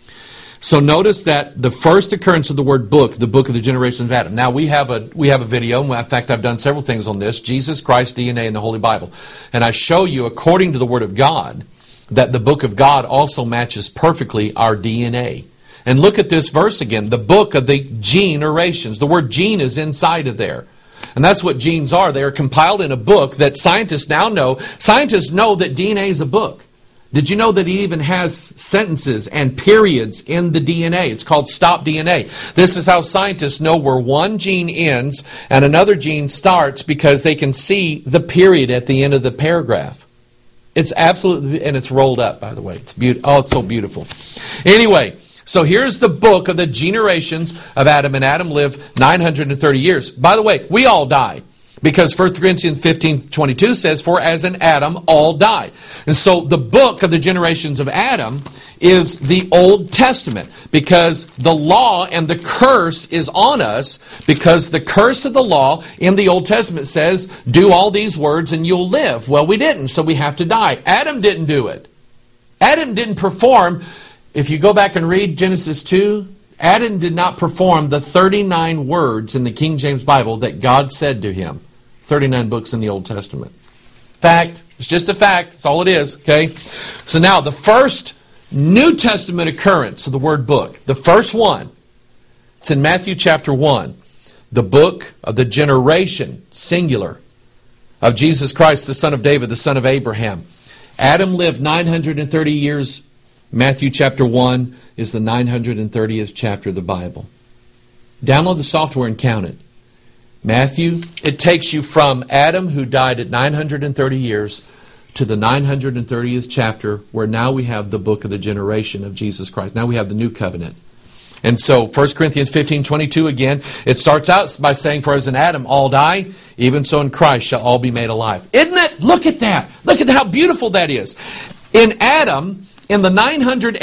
So notice that the first occurrence of the word book, the book of the generations of Adam. Now we have a video, in fact I've done several things on this, Jesus Christ, DNA, and the Holy Bible. And I show you, according to the Word of God, that the book of God also matches perfectly our DNA. And look at this verse again, the book of the generations. The word gene is inside of there. And that's what genes are. They are compiled in a book that scientists now know. Scientists know that DNA is a book. Did you know that it even has sentences and periods in the DNA? It's called stop DNA. This is how scientists know where one gene ends and another gene starts, because they can see the period at the end of the paragraph. It's absolutely, and it's rolled up, by the way. It's beautiful. Oh, it's so beautiful. Anyway, so here's the book of the generations of Adam, and Adam lived 930 years. By the way, we all die. Because 1 Corinthians 15:22 says, for as in Adam all die. And so the book of the generations of Adam is the Old Testament, because the law and the curse is on us, because the curse of the law in the Old Testament says, do all these words and you'll live. Well, we didn't, so we have to die. Adam didn't do it. Adam didn't perform. If you go back and read Genesis 2, Adam did not perform the 39 words in the King James Bible that God said to him. 39 books in the Old Testament. Fact. It's just a fact. That's all it is. Okay? So now, the first New Testament occurrence of the word book, the first one, it's in Matthew chapter 1. The book of the generation, singular, of Jesus Christ, the son of David, the son of Abraham. Adam lived 930 years. Matthew chapter 1 is the 930th chapter of the Bible. Download the software and count it. Matthew, it takes you from Adam, who died at 930 years, to the 930th chapter, where now we have the book of the generation of Jesus Christ. Now we have the new covenant. And so 1 Corinthians 15:22 again, it starts out by saying, for as in Adam all die, even so in Christ shall all be made alive. Isn't it? Look at that. Look at how beautiful that is. In Adam, in the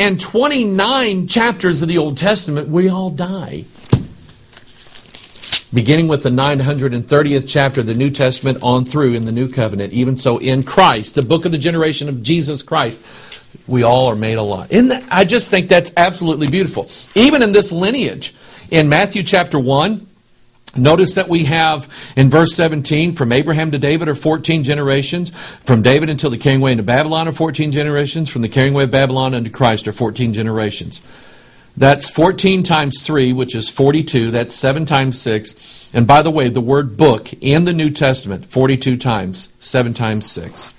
929 chapters of the Old Testament, we all die. beginning with the 930th chapter of the New Testament on through in the New Covenant. Even so, in Christ, the book of the generation of Jesus Christ, we all are made alive. I just think that's absolutely beautiful. Even in this lineage, in Matthew chapter 1, notice that we have in verse 17, from Abraham to David are 14 generations. From David until the carrying away into Babylon are 14 generations. From the carrying away of Babylon unto Christ are 14 generations. That's 14 times 3, which is 42. That's 7 times 6. And by the way, the word book in the New Testament, 42 times, 7 times 6.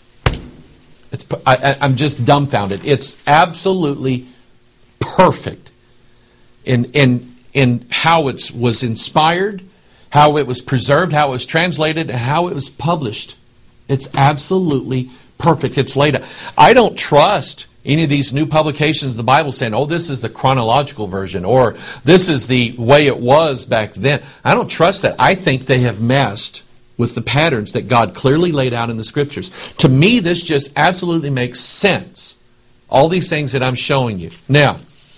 I'm just dumbfounded. It's absolutely perfect in how it was inspired, how it was preserved, how it was translated, and how it was published. It's absolutely perfect. It's laid out. I don't trust any of these new publications of the Bible saying, oh, this is the chronological version, or this is the way it was back then. I don't trust that. I think they have messed with the patterns that God clearly laid out in the Scriptures. To me, this just absolutely makes sense. All these things that I'm showing you. Now,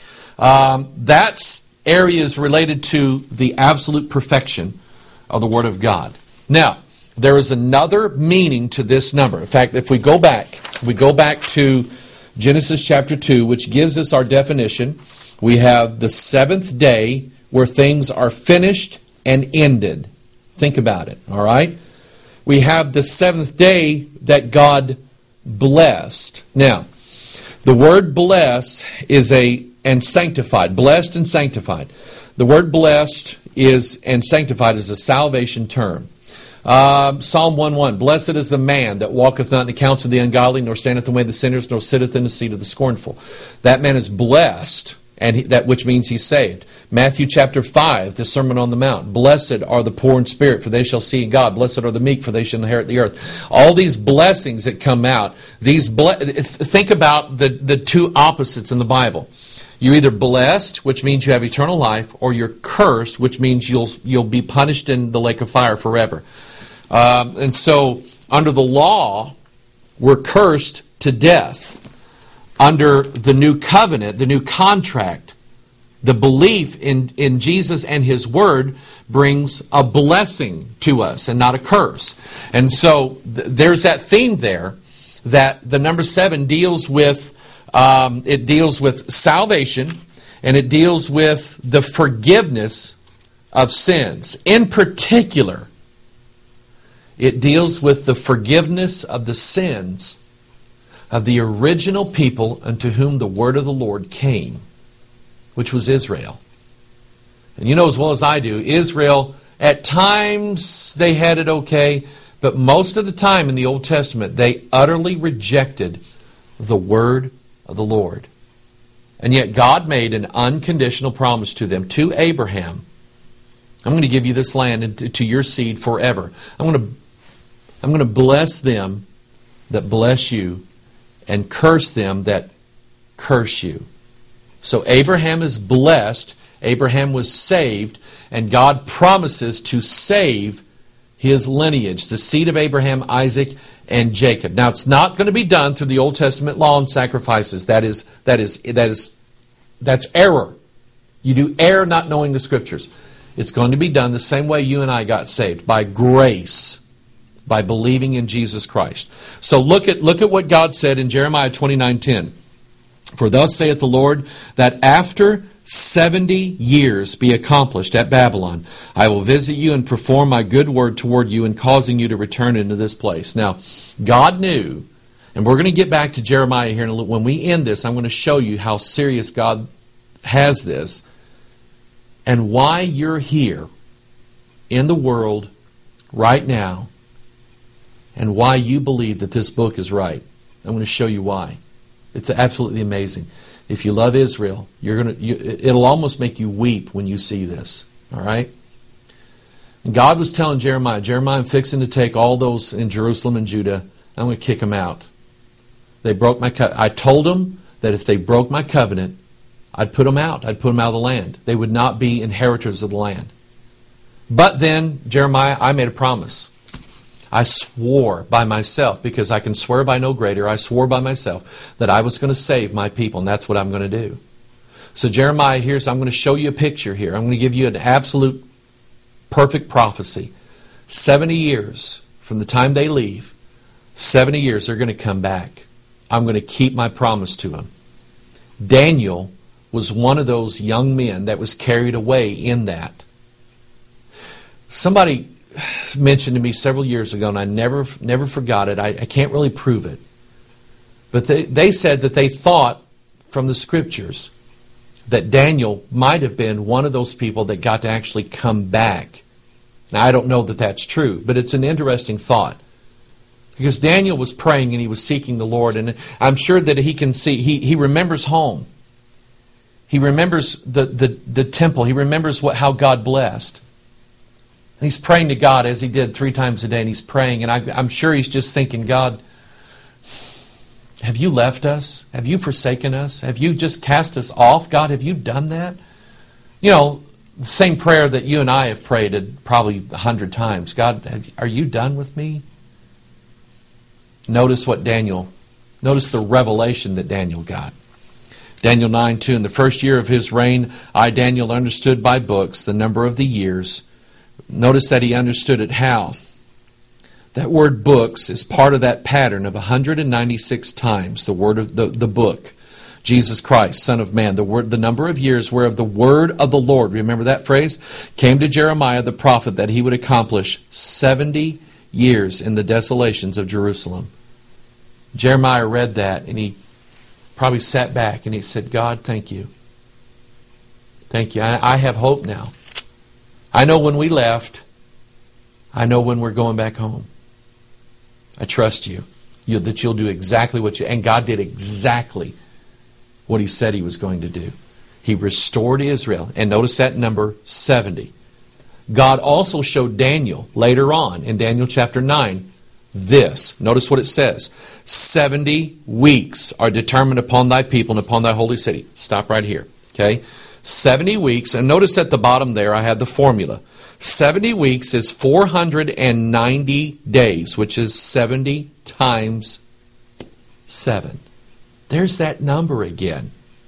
that's areas related to the absolute perfection of the Word of God. Now, there is another meaning to this number. In fact, if we go back to Genesis chapter 2, which gives us our definition. We have the seventh day where things are finished and ended. Think about it, all right? We have the seventh day that God blessed. Now, the word bless is and sanctified. Blessed and sanctified. The word blessed and sanctified is a salvation term. Psalm 1:1, blessed is the man that walketh not in the counsel of the ungodly, nor standeth in the way of the sinners, nor sitteth in the seat of the scornful. That man is blessed, and that which means he's saved. Matthew chapter 5, the Sermon on the Mount, blessed are the poor in spirit, for they shall see God. Blessed are the meek, for they shall inherit the earth. All these blessings that come out, think about the two opposites in the Bible. You're either blessed, which means you have eternal life, or you're cursed, which means you'll be punished in the lake of fire forever. And so, under the law, we're cursed to death. Under the new covenant, the new contract, the belief in Jesus and His Word brings a blessing to us and not a curse. And so, there's that theme there that the number 7 deals with. It deals with salvation, and it deals with the forgiveness of sins. In particular, it deals with the forgiveness of the sins of the original people unto whom the word of the Lord came, which was Israel. And you know as well as I do, Israel, at times they had it okay, but most of the time in the Old Testament, they utterly rejected the word of the Lord. And yet God made an unconditional promise to them, to Abraham. I'm going to give you this land to your seed forever. I'm going to bless them that bless you and curse them that curse you. So Abraham is blessed, Abraham was saved, and God promises to save his lineage, the seed of Abraham, Isaac, and Jacob. Now, it's not going to be done through the Old Testament law and sacrifices. That's error. You do err not knowing the Scriptures. It's going to be done the same way you and I got saved, by grace, by believing in Jesus Christ. So look at what God said in Jeremiah 29:10. For thus saith the Lord, that after 70 years be accomplished at Babylon, I will visit you and perform my good word toward you in causing you to return into this place. Now, God knew, and we're going to get back to Jeremiah here in a little. When we end this, I'm going to show you how serious God has this and why you're here in the world right now and why you believe that this book is right. I'm going to show you why. It's absolutely amazing. If you love Israel, it'll almost make you weep when you see this. All right? God was telling Jeremiah, I'm fixing to take all those in Jerusalem and Judah. I'm going to kick them out. They broke my covenant. I told them that if they broke my covenant, I'd put them out. I'd put them out of the land. They would not be inheritors of the land. But then, Jeremiah, I made a promise. I swore by myself, because I can swear by no greater, I swore by myself that I was going to save my people, and that's what I'm going to do. So Jeremiah, I'm going to show you a picture here. I'm going to give you an absolute perfect prophecy. 70 years from the time they leave, 70 years they're going to come back. I'm going to keep my promise to them. Daniel was one of those young men that was carried away in that. Somebody mentioned to me several years ago, and I never forgot it. I can't really prove it. But they said that they thought from the Scriptures that Daniel might have been one of those people that got to actually come back. Now, I don't know that that's true, but it's an interesting thought. Because Daniel was praying and he was seeking the Lord, and I'm sure that he can see, he remembers home. He remembers the temple. He remembers how God blessed. And he's praying to God as he did 3 times a day, and he's praying, and I'm sure he's just thinking, God, have you left us? Have you forsaken us? Have you just cast us off? God, have you done that? You know, the same prayer that you and I have prayed probably 100 times. God, are you done with me? Notice the revelation that Daniel got. Daniel 9:2, in the first year of his reign, I, Daniel, understood by books the number of the years. Notice that he understood it how? That word books is part of that pattern of 196 times the word of the book. Jesus Christ, Son of Man, the number of years whereof the word of the Lord, remember that phrase, came to Jeremiah the prophet that he would accomplish 70 years in the desolations of Jerusalem. Jeremiah read that and he probably sat back and he said, God, thank you. Thank you. I have hope now. I know when we left. I know when we're going back home. I trust you that you'll do exactly what you... And God did exactly what He said He was going to do. He restored Israel. And notice that number, 70. God also showed Daniel later on in Daniel chapter 9 this. Notice what it says. 70 weeks are determined upon thy people and upon thy holy city. Stop right here. Okay? 70 weeks. And notice at the bottom there I have the formula. 70 weeks is 490 days, which is 70 times 7. There's that number again.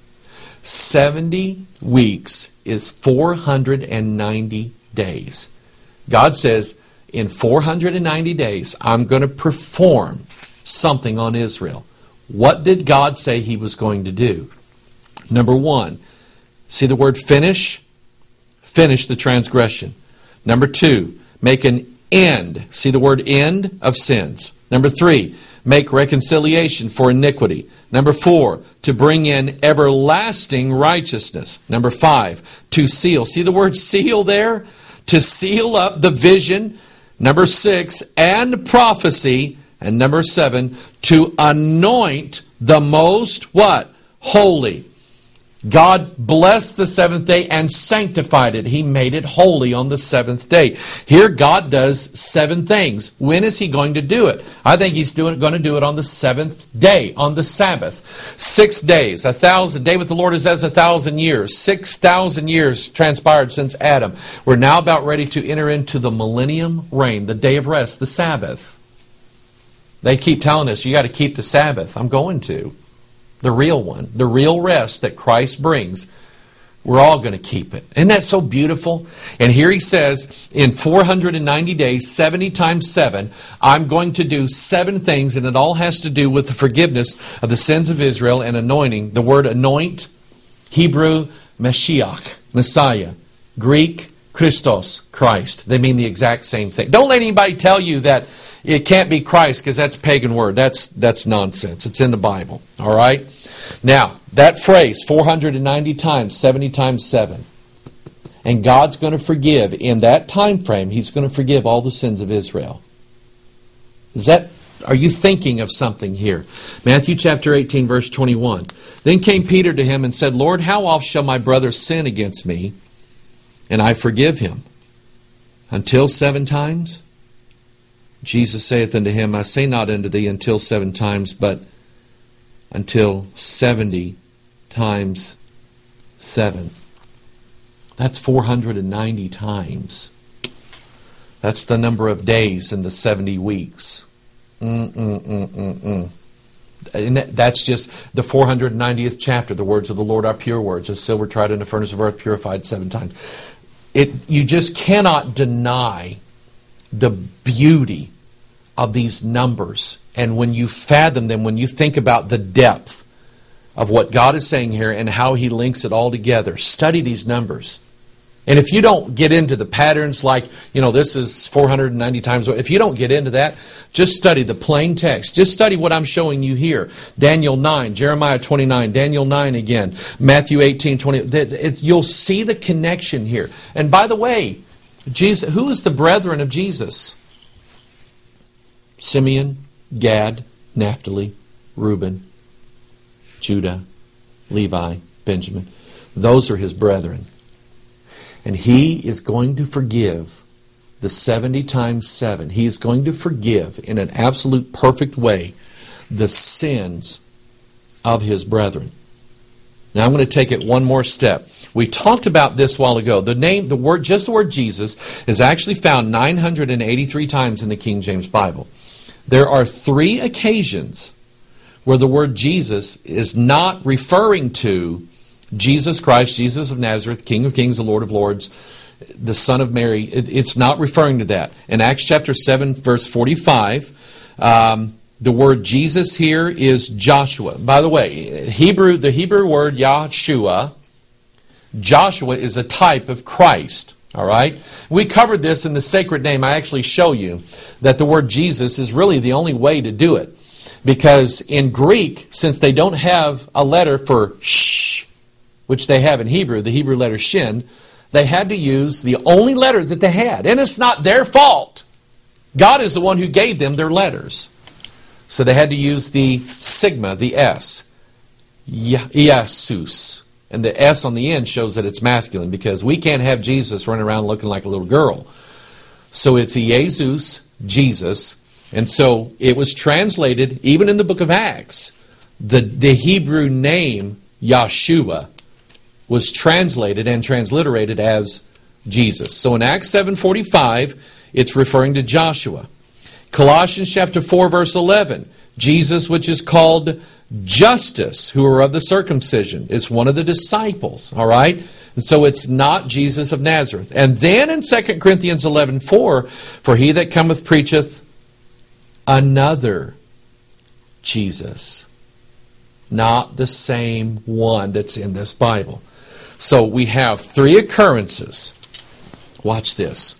70 weeks is 490 days. God says, in 490 days, I'm going to perform something on Israel. What did God say He was going to do? Number 1, see the word finish? Finish the transgression. Number 2, make an end. See the word end of sins. Number 3, make reconciliation for iniquity. Number 4, to bring in everlasting righteousness. Number 5, to seal. See the word seal there? To seal up the vision. Number 6, and prophecy. And number 7, to anoint the most what? Holy. God blessed the seventh day and sanctified it. He made it holy on the seventh day. Here God does 7 things. When is He going to do it? I think He's going to do it on the 7th day, on the Sabbath. 6 days. 1,000. A day with the Lord is as 1,000 years. 6,000 years transpired since Adam. We're now about ready to enter into the millennium reign, the day of rest, the Sabbath. They keep telling us, you got to keep the Sabbath. I'm going to. The real one, the real rest that Christ brings, we're all going to keep it. Isn't that so beautiful? And here He says, in 490 days, 70 times 7, I'm going to do 7 things, and it all has to do with the forgiveness of the sins of Israel and anointing. The word anoint, Hebrew, Mashiach, Messiah, Greek, Christos, Christ. They mean the exact same thing. Don't let anybody tell you that it can't be Christ, because that's a pagan word. That's nonsense. It's in the Bible. All right? Now, that phrase, 490 times, 70 times 7. And God's going to forgive, in that time frame, He's going to forgive all the sins of Israel. Are you thinking of something here? Matthew chapter 18, verse 21. Then came Peter to Him and said, Lord, how oft shall my brother sin against me, and I forgive him? Until 7 times? Jesus saith unto him, I say not unto thee until 7 times, but until 70 times 7. That's 490 times. That's the number of days in the 70 weeks. And that's just the 490th chapter. The words of the Lord are pure words, as silver tried in the furnace of earth, purified 7 times. you just cannot deny the beauty of these numbers. And when you fathom them, when you think about the depth of what God is saying here and how He links it all together, study these numbers. And if you don't get into the patterns like, this is 490 times, if you don't get into that, just study the plain text. Just study what I'm showing you here. Daniel 9, Jeremiah 29, Daniel 9 again, Matthew 18, 20. You'll see the connection here. And by the way, Jesus, who is the brethren of Jesus? Simeon, Gad, Naphtali, Reuben, Judah, Levi, Benjamin. Those are His brethren. And He is going to forgive the 70 times 7. He is going to forgive in an absolute perfect way the sins of His brethren. Now I'm going to take it one more step. We talked about this a while ago. The word Jesus is actually found 983 times in the King James Bible. There are 3 occasions where the word Jesus is not referring to Jesus Christ, Jesus of Nazareth, King of Kings, the Lord of Lords, the Son of Mary. It's not referring to that. In Acts chapter 7, verse 45, the word Jesus here is Joshua. By the way, the Hebrew word Yahshua, Joshua is a type of Christ. All right? We covered this in the sacred name. I actually show you that the word Jesus is really the only way to do it. Because in Greek, since they don't have a letter for sh, which they have in Hebrew, the Hebrew letter shin, they had to use the only letter that they had. And it's not their fault. God is the one who gave them their letters. So they had to use the sigma, the S. Jesus. And the S on the end shows that it's masculine, because we can't have Jesus running around looking like a little girl. So it's Jesus, Jesus. And so it was translated, even in the book of Acts, the Hebrew name Yahshua was translated and transliterated as Jesus. So in Acts 7:45, it's referring to Joshua. Colossians chapter 4, verse 11, Jesus, which is called Justus, who are of the circumcision. It's one of the disciples, all right? And so it's not Jesus of Nazareth. And then in 2 Corinthians 11:4, for he that cometh preacheth another Jesus, not the same one that's in this Bible. So we have 3 occurrences. Watch this.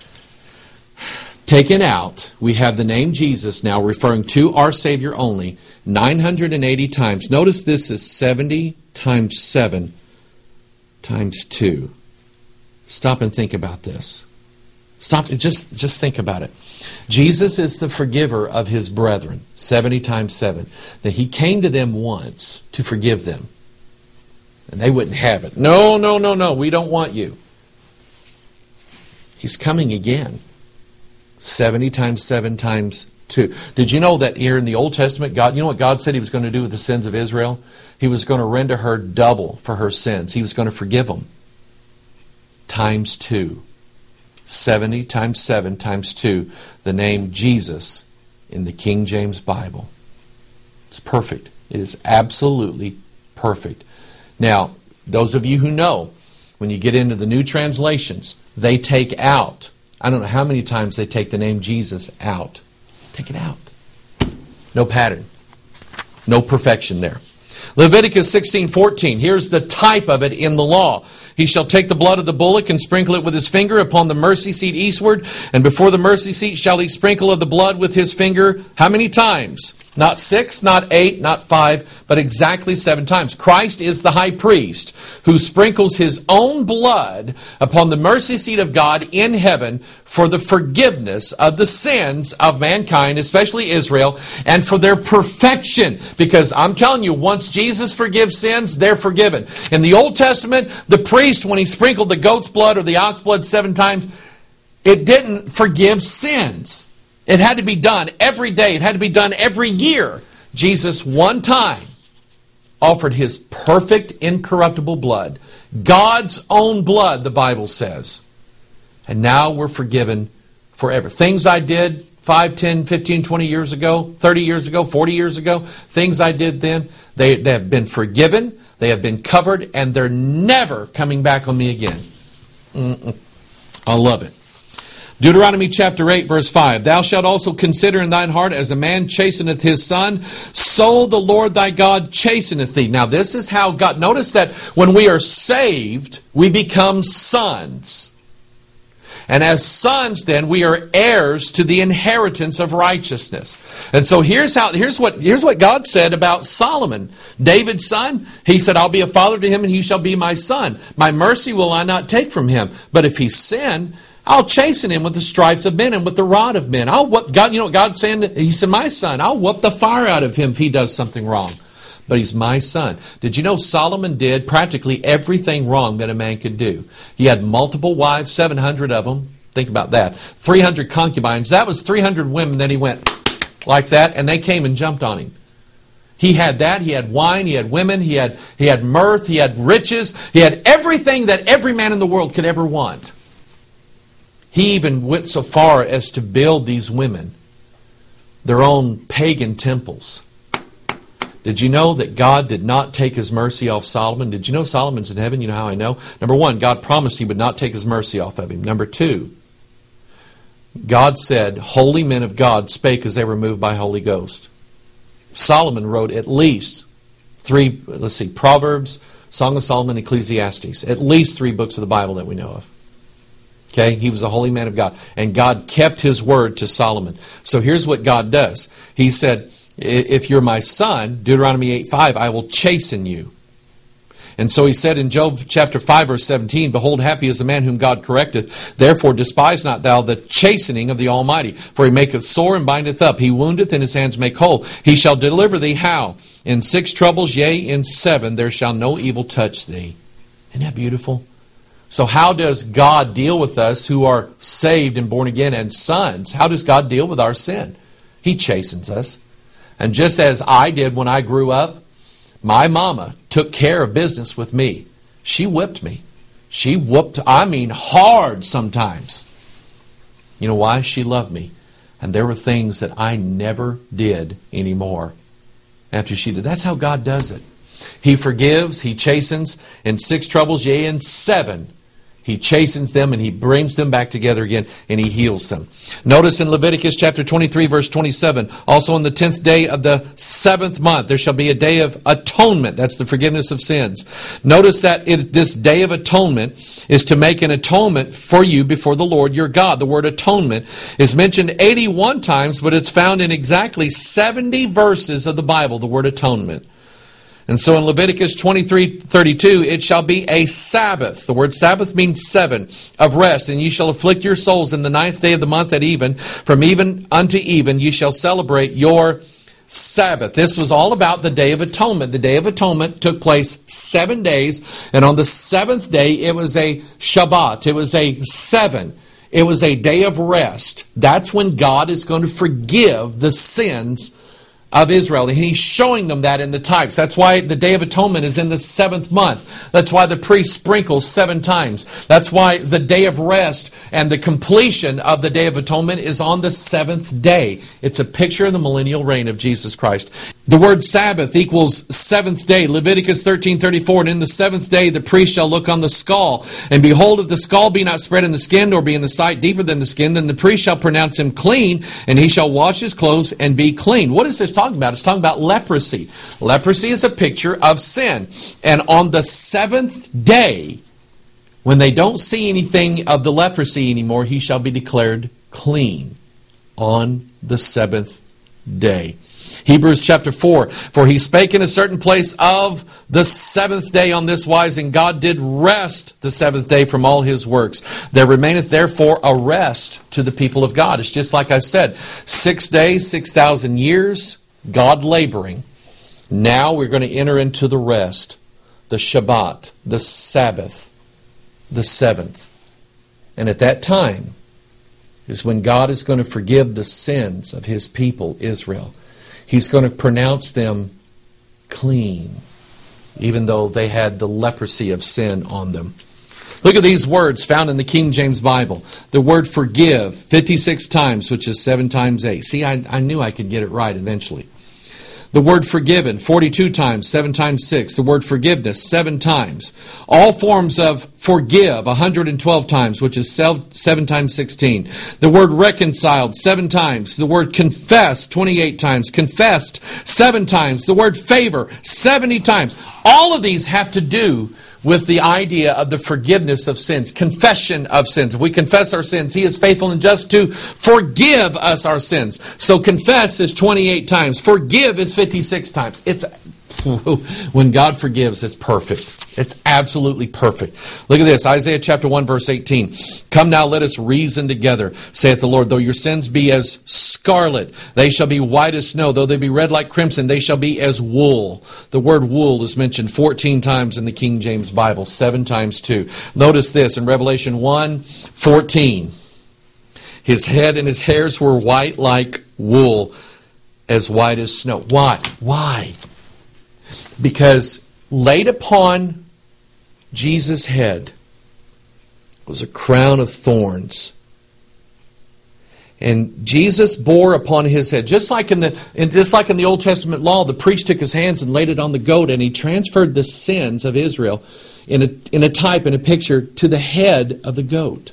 Taken out, we have the name Jesus now referring to our Savior only 980 times. Notice this is 70 times 7 times 2. Stop and think about this. Stop, just think about it. Jesus is the forgiver of His brethren, 70 times 7. That He came to them once to forgive them. And they wouldn't have it. No, we don't want you. He's coming again. 70 times 7 times 2. Did you know that here in the Old Testament, God, you know what God said He was going to do with the sins of Israel? He was going to render her double for her sins. He was going to forgive them. Times 2. 70 times 7 times 2. The name Jesus in the King James Bible. It's perfect. It is absolutely perfect. Now, those of you who know, when you get into the new translations, they take out, I don't know how many times they take the name Jesus out. Take it out. No pattern. No perfection there. Leviticus 16:14. Here's the type of it in the law. He shall take the blood of the bullock and sprinkle it with his finger upon the mercy seat eastward, and before the mercy seat shall he sprinkle of the blood with his finger. How many times? Not 6, not 8, not 5, but exactly 7 times. Christ is the high priest who sprinkles His own blood upon the mercy seat of God in heaven for the forgiveness of the sins of mankind, especially Israel, and for their perfection. Because I'm telling you, once Jesus forgives sins, they're forgiven. In the Old Testament, the priest, when he sprinkled the goat's blood or the ox blood 7 times, it didn't forgive sins. It had to be done every day. It had to be done every year. Jesus, one time, offered His perfect, incorruptible blood. God's own blood, the Bible says. And now we're forgiven forever. Things I did 5, 10, 15, 20 years ago, 30 years ago, 40 years ago, things I did then, they have been forgiven, they have been covered, and they're never coming back on me again. I love it. Deuteronomy chapter 8, verse 5. Thou shalt also consider in thine heart as a man chasteneth his son, so the Lord thy God chasteneth thee. Now this is how God, notice that when we are saved, we become sons. And as sons then, we are heirs to the inheritance of righteousness. And so here's what God said about Solomon. David's son, he said, I'll be a father to him and he shall be my son. My mercy will I not take from him. But if he sin, I'll chasten him with the stripes of men and with the rod of men. I'll whoop, God, you know what God's saying? He said, my son, I'll whoop the fire out of him if he does something wrong. But he's my son. Did you know Solomon did practically everything wrong that a man could do? He had multiple wives, 700 of them. Think about that. 300 concubines. That was 300 women that he went like that, and they came and jumped on him. He had that. He had wine. He had women. He had mirth. He had riches. He had everything that every man in the world could ever want. He even went so far as to build these women their own pagan temples. Did you know that God did not take His mercy off Solomon? Did you know Solomon's in heaven? You know how I know? Number one, God promised He would not take His mercy off of him. Number two, God said, holy men of God spake as they were moved by Holy Ghost. Solomon wrote at least Proverbs, Song of Solomon, Ecclesiastes. At least 3 books of the Bible that we know of. Okay, he was a holy man of God. And God kept His word to Solomon. So here's what God does. He said, if you're my son, Deuteronomy 8:5, I will chasten you. And so he said in Job chapter 5, verse 17, behold, happy is the man whom God correcteth. Therefore despise not thou the chastening of the Almighty. For He maketh sore and bindeth up. He woundeth and His hands make whole. He shall deliver thee how? In 6 troubles, yea, in 7, there shall no evil touch thee. Isn't that beautiful? So how does God deal with us who are saved and born again and sons? How does God deal with our sin? He chastens us. And just as I did when I grew up, my mama took care of business with me. She whipped me. She whooped, hard sometimes. You know why? She loved me. And there were things that I never did anymore after she did. That's how God does it. He forgives, He chastens. In 6 troubles, yea, in 7. He chastens them and He brings them back together again and He heals them. Notice in Leviticus chapter 23 verse 27, also on the 10th day of the 7th month, there shall be a day of atonement. That's the forgiveness of sins. Notice that this day of atonement is to make an atonement for you before the Lord your God. The word atonement is mentioned 81 times, but it's found in exactly 70 verses of the Bible, the word atonement. And so in Leviticus 23:32, it shall be a Sabbath. The word Sabbath means 7 of rest. And ye shall afflict your souls in the 9th day of the month at even. From even unto even ye shall celebrate your Sabbath. This was all about the Day of Atonement. The Day of Atonement took place 7 days. And on the 7th day, it was a Shabbat. It was a 7. It was a day of rest. That's when God is going to forgive the sins of Israel. And He's showing them that in the types. That's why the Day of Atonement is in the 7th month. That's why the priest sprinkles 7 times. That's why the Day of Rest and the completion of the Day of Atonement is on the 7th day. It's a picture of the millennial reign of Jesus Christ. The word Sabbath equals 7th day. Leviticus 13:34, and in the 7th day the priest shall look on the skull. And behold, if the skull be not spread in the skin, nor be in the sight deeper than the skin, then the priest shall pronounce him clean, and he shall wash his clothes and be clean. What is this talking about? It's talking about leprosy. Leprosy is a picture of sin. And on the 7th day, when they don't see anything of the leprosy anymore, he shall be declared clean on the 7th day. Hebrews chapter 4, for He spake in a certain place of the 7th day on this wise, and God did rest the 7th day from all His works. There remaineth therefore a rest to the people of God. It's just like I said, 6 days, 6,000 years, God laboring. Now we're going to enter into the rest, the Shabbat, the Sabbath, the 7th. And at that time is when God is going to forgive the sins of His people, Israel. He's going to pronounce them clean, even though they had the leprosy of sin on them. Look at these words found in the King James Bible. The word forgive, 56 times, which is 7 times 8. See, I knew I could get it right eventually. The word forgiven, 42 times, 7 times 6. The word forgiveness, 7 times. All forms of forgive, 112 times, which is 7 times 16. The word reconciled, 7 times. The word confess, 28 times. Confessed, 7 times. The word favor, 70 times. All of these have to do with the idea of the forgiveness of sins, confession of sins. If we confess our sins, He is faithful and just to forgive us our sins. So confess is 28 times. Forgive is 56 times. When God forgives, it's perfect. It's absolutely perfect. Look at this, Isaiah chapter 1, verse 18. Come now, let us reason together, saith the Lord. Though your sins be as scarlet, they shall be white as snow. Though they be red like crimson, they shall be as wool. The word wool is mentioned 14 times in the King James Bible, 7 times 2. Notice this in Revelation 1:14. His head and his hairs were white like wool, as white as snow. Why? Why? Because laid upon Jesus' head was a crown of thorns. And Jesus bore upon His head, just like in the Old Testament law, the priest took his hands and laid it on the goat, and he transferred the sins of Israel in a type, in a picture, to the head of the goat.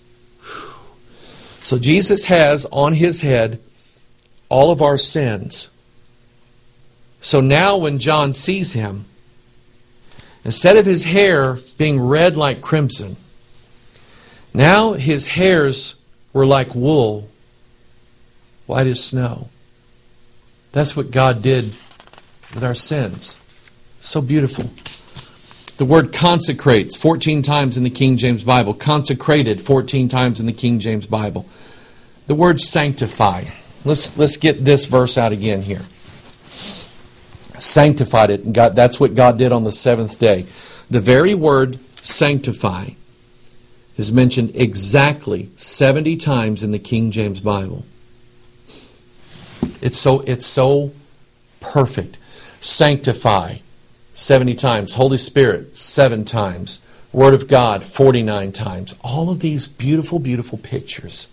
So Jesus has on His head all of our sins. So now when John sees Him, instead of his hair being red like crimson, now his hairs were like wool, white as snow. That's what God did with our sins. So beautiful. The word consecrates 14 times in the King James Bible. Consecrated 14 times in the King James Bible. The word sanctify. Let's get this verse out again here. Sanctified it. And God, that's what God did on the 7th day. The very word sanctify is mentioned exactly 70 times in the King James Bible. It's so perfect. Sanctify 70 times. Holy Spirit 7 times. Word of God 49 times. All of these beautiful, beautiful pictures.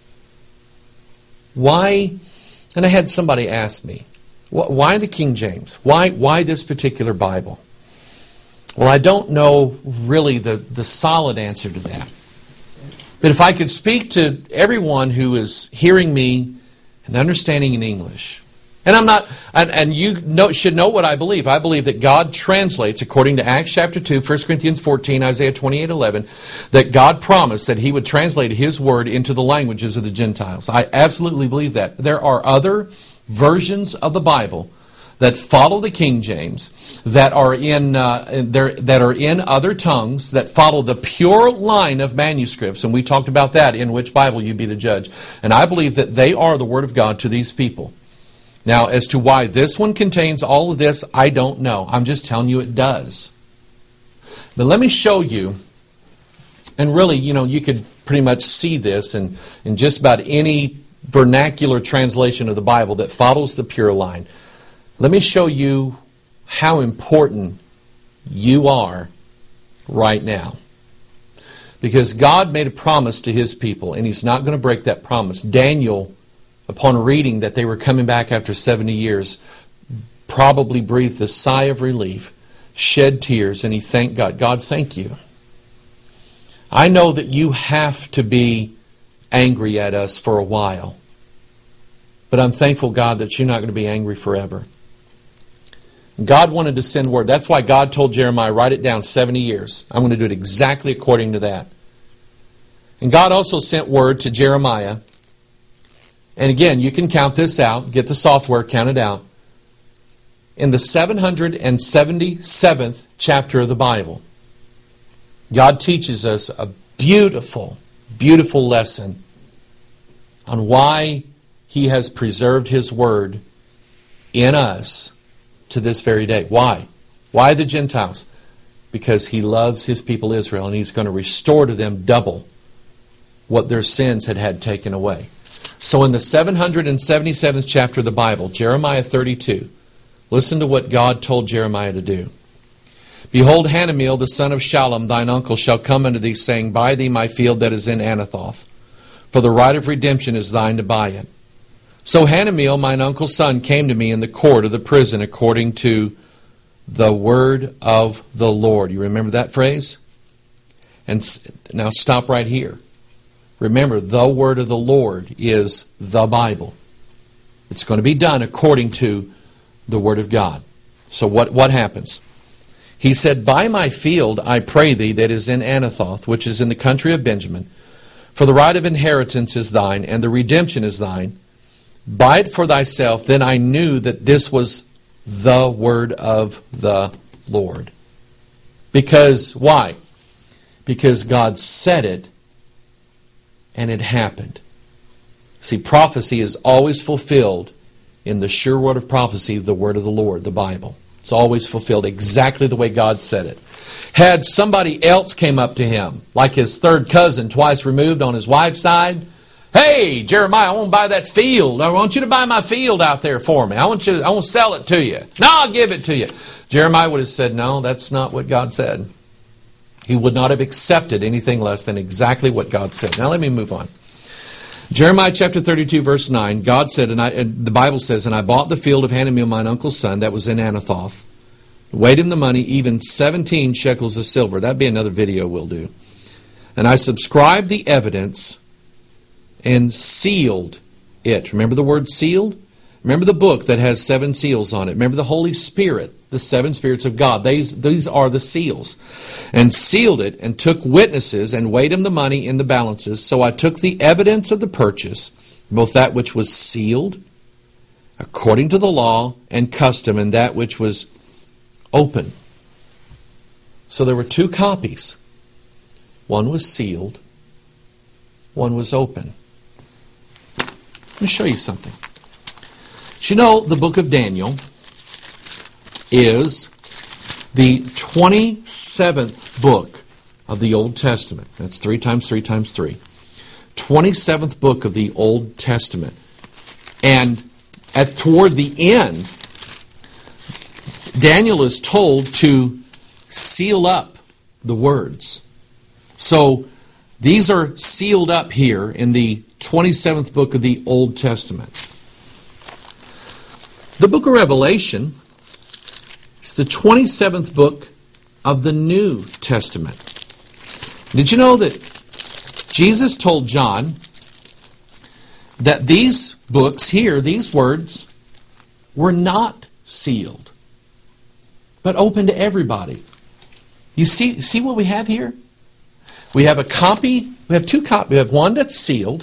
Why? And I had somebody ask me, why the King James? Why this particular Bible? Well, I don't know really the solid answer to that. But if I could speak to everyone who is hearing me and understanding in English, and I'm not, and you should know what I believe. I believe that God translates, according to Acts chapter 2, 1 Corinthians 14, Isaiah 28:11, that God promised that He would translate His Word into the languages of the Gentiles. I absolutely believe that. There are other versions of the Bible that follow the King James, that are in other tongues, that follow the pure line of manuscripts, and we talked about that in Which Bible You Be the Judge. And I believe that they are the Word of God to these people. Now, as to why this one contains all of this, I don't know. I'm just telling you it does. But let me show you, and really, you could pretty much see this in just about any vernacular translation of the Bible that follows the pure line. Let me show you how important you are right now. Because God made a promise to His people, and He's not going to break that promise. Daniel, upon reading that they were coming back after 70 years, probably breathed a sigh of relief, shed tears, and he thanked God. God, thank you. I know that you have to be angry at us for a while. But I'm thankful, God, that you're not going to be angry forever. God wanted to send word. That's why God told Jeremiah, write it down, 70 years. I'm going to do it exactly according to that. And God also sent word to Jeremiah. And again, you can count this out. Get the software, count it out. In the 777th chapter of the Bible, God teaches us a beautiful, beautiful lesson on why He has preserved His Word in us to this very day. Why? Why the Gentiles? Because He loves His people Israel, and He's going to restore to them double what their sins had taken away. So in the 777th chapter of the Bible, Jeremiah 32, listen to what God told Jeremiah to do. Behold, Hanameel, the son of Shallum, thine uncle, shall come unto thee, saying, buy thee my field that is in Anathoth, for the right of redemption is thine to buy it. So Hanamiel, mine uncle's son, came to me in the court of the prison according to the word of the Lord. You remember that phrase? And now stop right here. Remember, the word of the Lord is the Bible. It's going to be done according to the word of God. So what happens? He said, Buy my field, I pray thee, that is in Anathoth, which is in the country of Benjamin. For the right of inheritance is thine, and the redemption is thine. Buy it for thyself. Then I knew that this was the word of the Lord. Because, why? Because God said it, and it happened. See, prophecy is always fulfilled in the sure word of prophecy, the word of the Lord, the Bible. It's always fulfilled exactly the way God said it. Had somebody else came up to him, like his third cousin twice removed on his wife's side, Hey, Jeremiah, I want to buy that field. I want you to buy my field out there for me. I want to sell it to you. No, I'll give it to you. Jeremiah would have said, no, that's not what God said. He would not have accepted anything less than exactly what God said. Now let me move on. Jeremiah chapter 32, verse 9, God said, and the Bible says, And I bought the field of Hanamiel, mine uncle's son, that was in Anathoth, weighed him the money, even 17 shekels of silver. That'd be another video we'll do. And I subscribed the evidence and sealed it. Remember the word sealed? Remember the book that has 7 seals on it. Remember the Holy Spirit, the 7 spirits of God. These are the seals. And sealed it, and took witnesses, and weighed him the money in the balances. So I took the evidence of the purchase, both that which was sealed, according to the law and custom, and that which was open. So there were 2 copies. One was sealed, one was open. Let me show you something. Did you know the book of Daniel is the 27th book of the Old Testament? That's 3 times 3 times 3. 27th book of the Old Testament. And toward the end, Daniel is told to seal up the words. So these are sealed up here in the 27th book of the Old Testament. The book of Revelation is the 27th book of the New Testament. Did you know that Jesus told John that these books here, these words, were not sealed, but open to everybody? You see what we have here? We have a copy, we have 2 copies. We have one that's sealed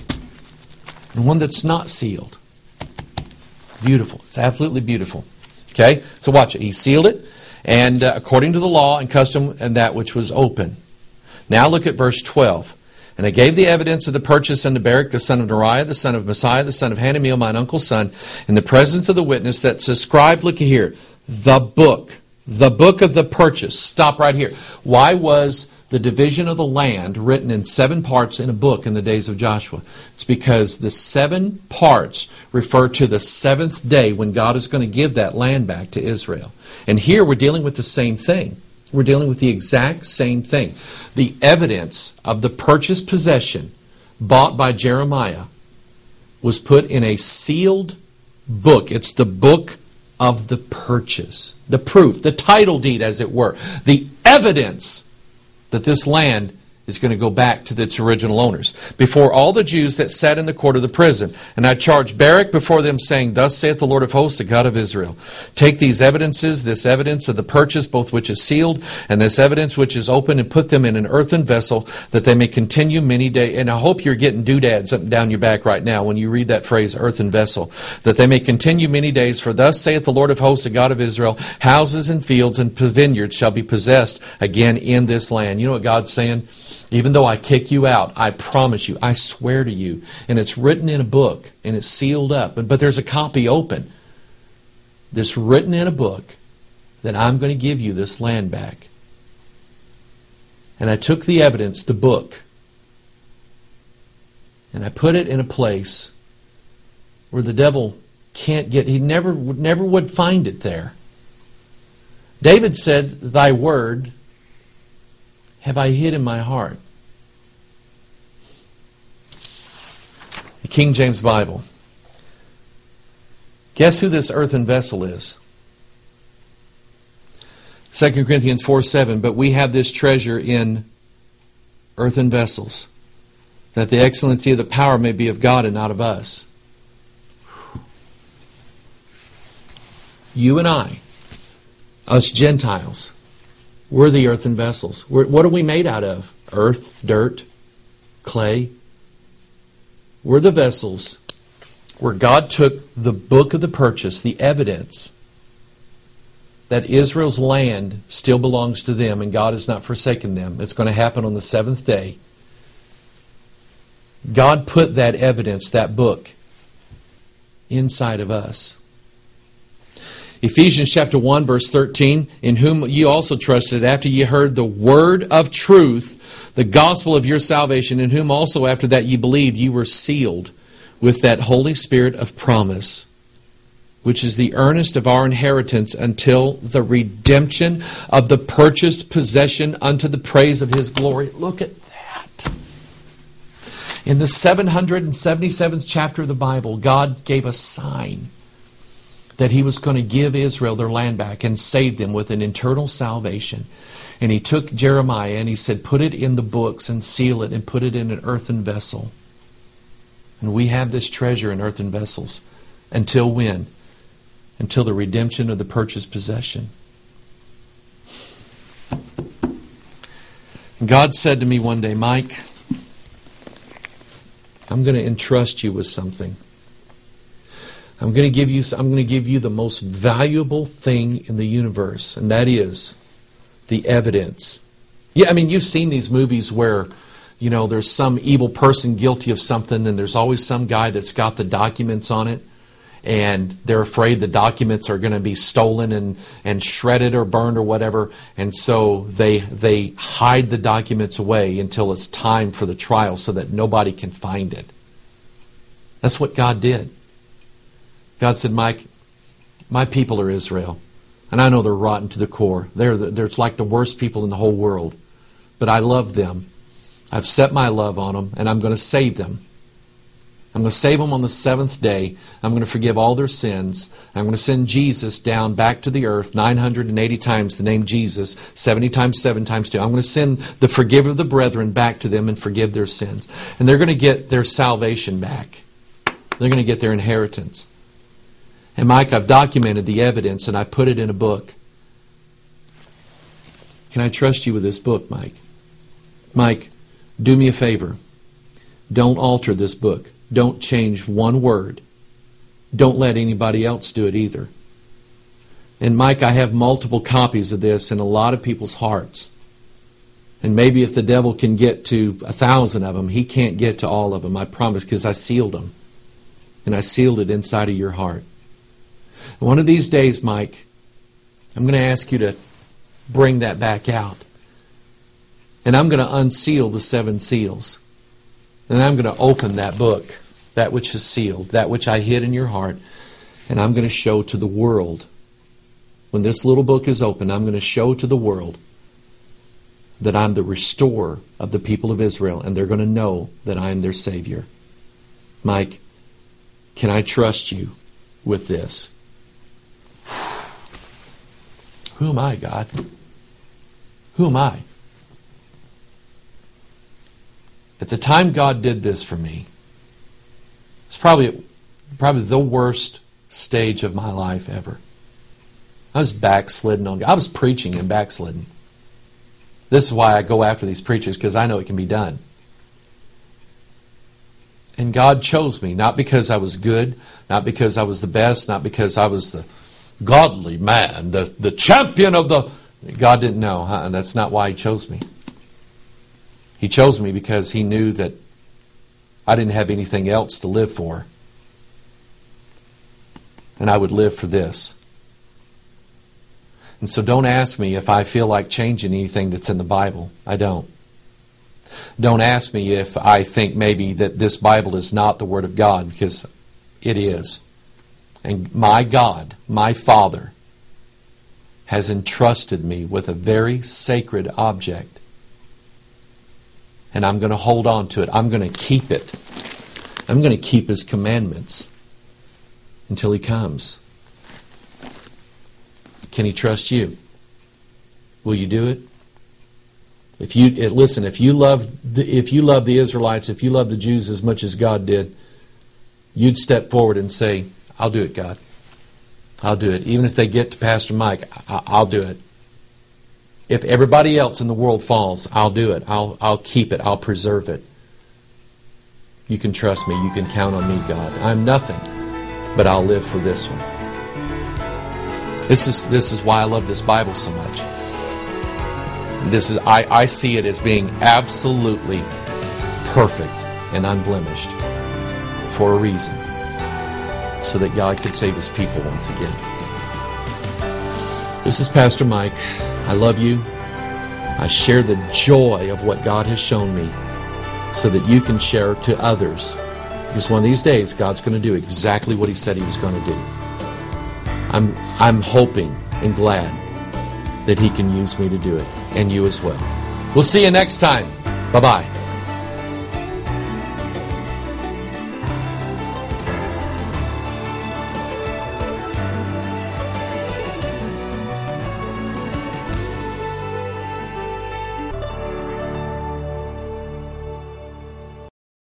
and one that's not sealed. Beautiful. It's absolutely beautiful. Okay? So watch it. He sealed it, and according to the law and custom, and that which was open. Now look at verse 12. And I gave the evidence of the purchase unto Baruch, the son of Neriah, the son of Messiah, the son of Hanamiel, mine uncle's son, in the presence of the witness that subscribed, look here, the book of the purchase. Stop right here. Why was the division of the land written in 7 parts in a book in the days of Joshua? It's because the 7 parts refer to the 7th day when God is going to give that land back to Israel. And here we're dealing with the same thing. We're dealing with the exact same thing. The evidence of the purchased possession bought by Jeremiah was put in a sealed book. It's the book of the purchase. The proof, the title deed as it were. The evidence that this land is going to go back to its original owners. Before all the Jews that sat in the court of the prison. And I charged Baruch before them, saying, Thus saith the Lord of hosts, the God of Israel. Take these evidences, this evidence of the purchase, both which is sealed, and this evidence which is open, and put them in an earthen vessel, that they may continue many days. And I hope you're getting doodads up and down your back right now when you read that phrase, earthen vessel. That they may continue many days. For thus saith the Lord of hosts, the God of Israel, houses and fields and vineyards shall be possessed again in this land. You know what God's saying? Even though I kick you out, I promise you, I swear to you, and it's written in a book, and it's sealed up, but there's a copy open. This written in a book that I'm going to give you this land back. And I took the evidence, the book, and I put it in a place where the devil can't get, he never would find it there. David said, Thy word have I hid in my heart. The King James Bible. Guess who this earthen vessel is? 2 Corinthians 4:7, but we have this treasure in earthen vessels, that the excellency of the power may be of God and not of us. You and I, us Gentiles, we're the earthen vessels. What are we made out of? Earth, dirt, clay. We're the vessels where God took the book of the purchase, the evidence that Israel's land still belongs to them and God has not forsaken them. It's going to happen on the seventh day. God put that evidence, that book, inside of us. Ephesians chapter 1, verse 13, in whom ye also trusted after ye heard the word of truth, the gospel of your salvation, in whom also after that ye believed, ye were sealed with that Holy Spirit of promise, which is the earnest of our inheritance until the redemption of the purchased possession unto the praise of His glory. Look at that. In the 777th chapter of the Bible, God gave a sign that He was going to give Israel their land back and save them with an eternal salvation. And He took Jeremiah and He said, put it in the books and seal it and put it in an earthen vessel. And we have this treasure in earthen vessels. Until when? Until the redemption of the purchased possession. And God said to me one day, Mike, I'm going to entrust you with something. I'm going to give you the most valuable thing in the universe, and that is the evidence. Yeah, I mean, you've seen these movies where, there's some evil person guilty of something, and there's always some guy that's got the documents on it, and they're afraid the documents are going to be stolen and shredded or burned or whatever, and so they hide the documents away until it's time for the trial so that nobody can find it. That's what God did. God said, Mike, my people are Israel. And I know they're rotten to the core. They're like the worst people in the whole world. But I love them. I've set my love on them, and I'm going to save them. I'm going to save them on the seventh day. I'm going to forgive all their sins. I'm going to send Jesus down back to the earth 980 times the name Jesus, 70 times 7 times 2. I'm going to send the forgiver of the brethren back to them and forgive their sins. And they're going to get their salvation back. They're going to get their inheritance. And Mike, I've documented the evidence and I put it in a book. Can I trust you with this book, Mike? Mike, do me a favor. Don't alter this book. Don't change one word. Don't let anybody else do it either. And Mike, I have multiple copies of this in a lot of people's hearts. And maybe if the devil can get to 1,000 of them, he can't get to all of them, I promise, because I sealed them. And I sealed it inside of your heart. One of these days, Mike, I'm going to ask you to bring that back out. And I'm going to unseal the 7 seals. And I'm going to open that book, that which is sealed, that which I hid in your heart. And I'm going to show to the world. When this little book is open, I'm going to show to the world that I'm the restorer of the people of Israel. And they're going to know that I am their Savior. Mike, can I trust you with this? Who am I, God? Who am I? At the time God did this for me, it's probably the worst stage of my life ever. I was backslidden on God. I was preaching and backslidden. This is why I go after these preachers, because I know it can be done. And God chose me, not because I was good, not because I was the best, not because I was the godly man, the champion of the... God didn't know, and that's not why He chose me. He chose me because He knew that I didn't have anything else to live for. And I would live for this. And so don't ask me if I feel like changing anything that's in the Bible. I don't. Don't ask me if I think maybe that this Bible is not the Word of God, because it is. And my God, my Father, has entrusted me with a very sacred object. And I'm going to hold on to it. I'm going to keep it. I'm going to keep His commandments. until He comes. Can He trust you? Will you do it? If you love the Israelites, if you love the Jews as much as God did, you'd step forward and say, I'll do it, God. I'll do it. Even if they get to Pastor Mike, I'll do it. If everybody else in the world falls, I'll do it. I'll keep it. I'll preserve it. You can trust me. You can count on me, God. I'm nothing, but I'll live for this one. This is why I love this Bible so much. I see it as being absolutely perfect and unblemished for a reason, so that God could save His people once again. This is Pastor Mike. I love you. I share the joy of what God has shown me so that you can share to others. Because one of these days, God's going to do exactly what He said He was going to do. I'm hoping and glad that He can use me to do it, and you as well. We'll see you next time. Bye-bye.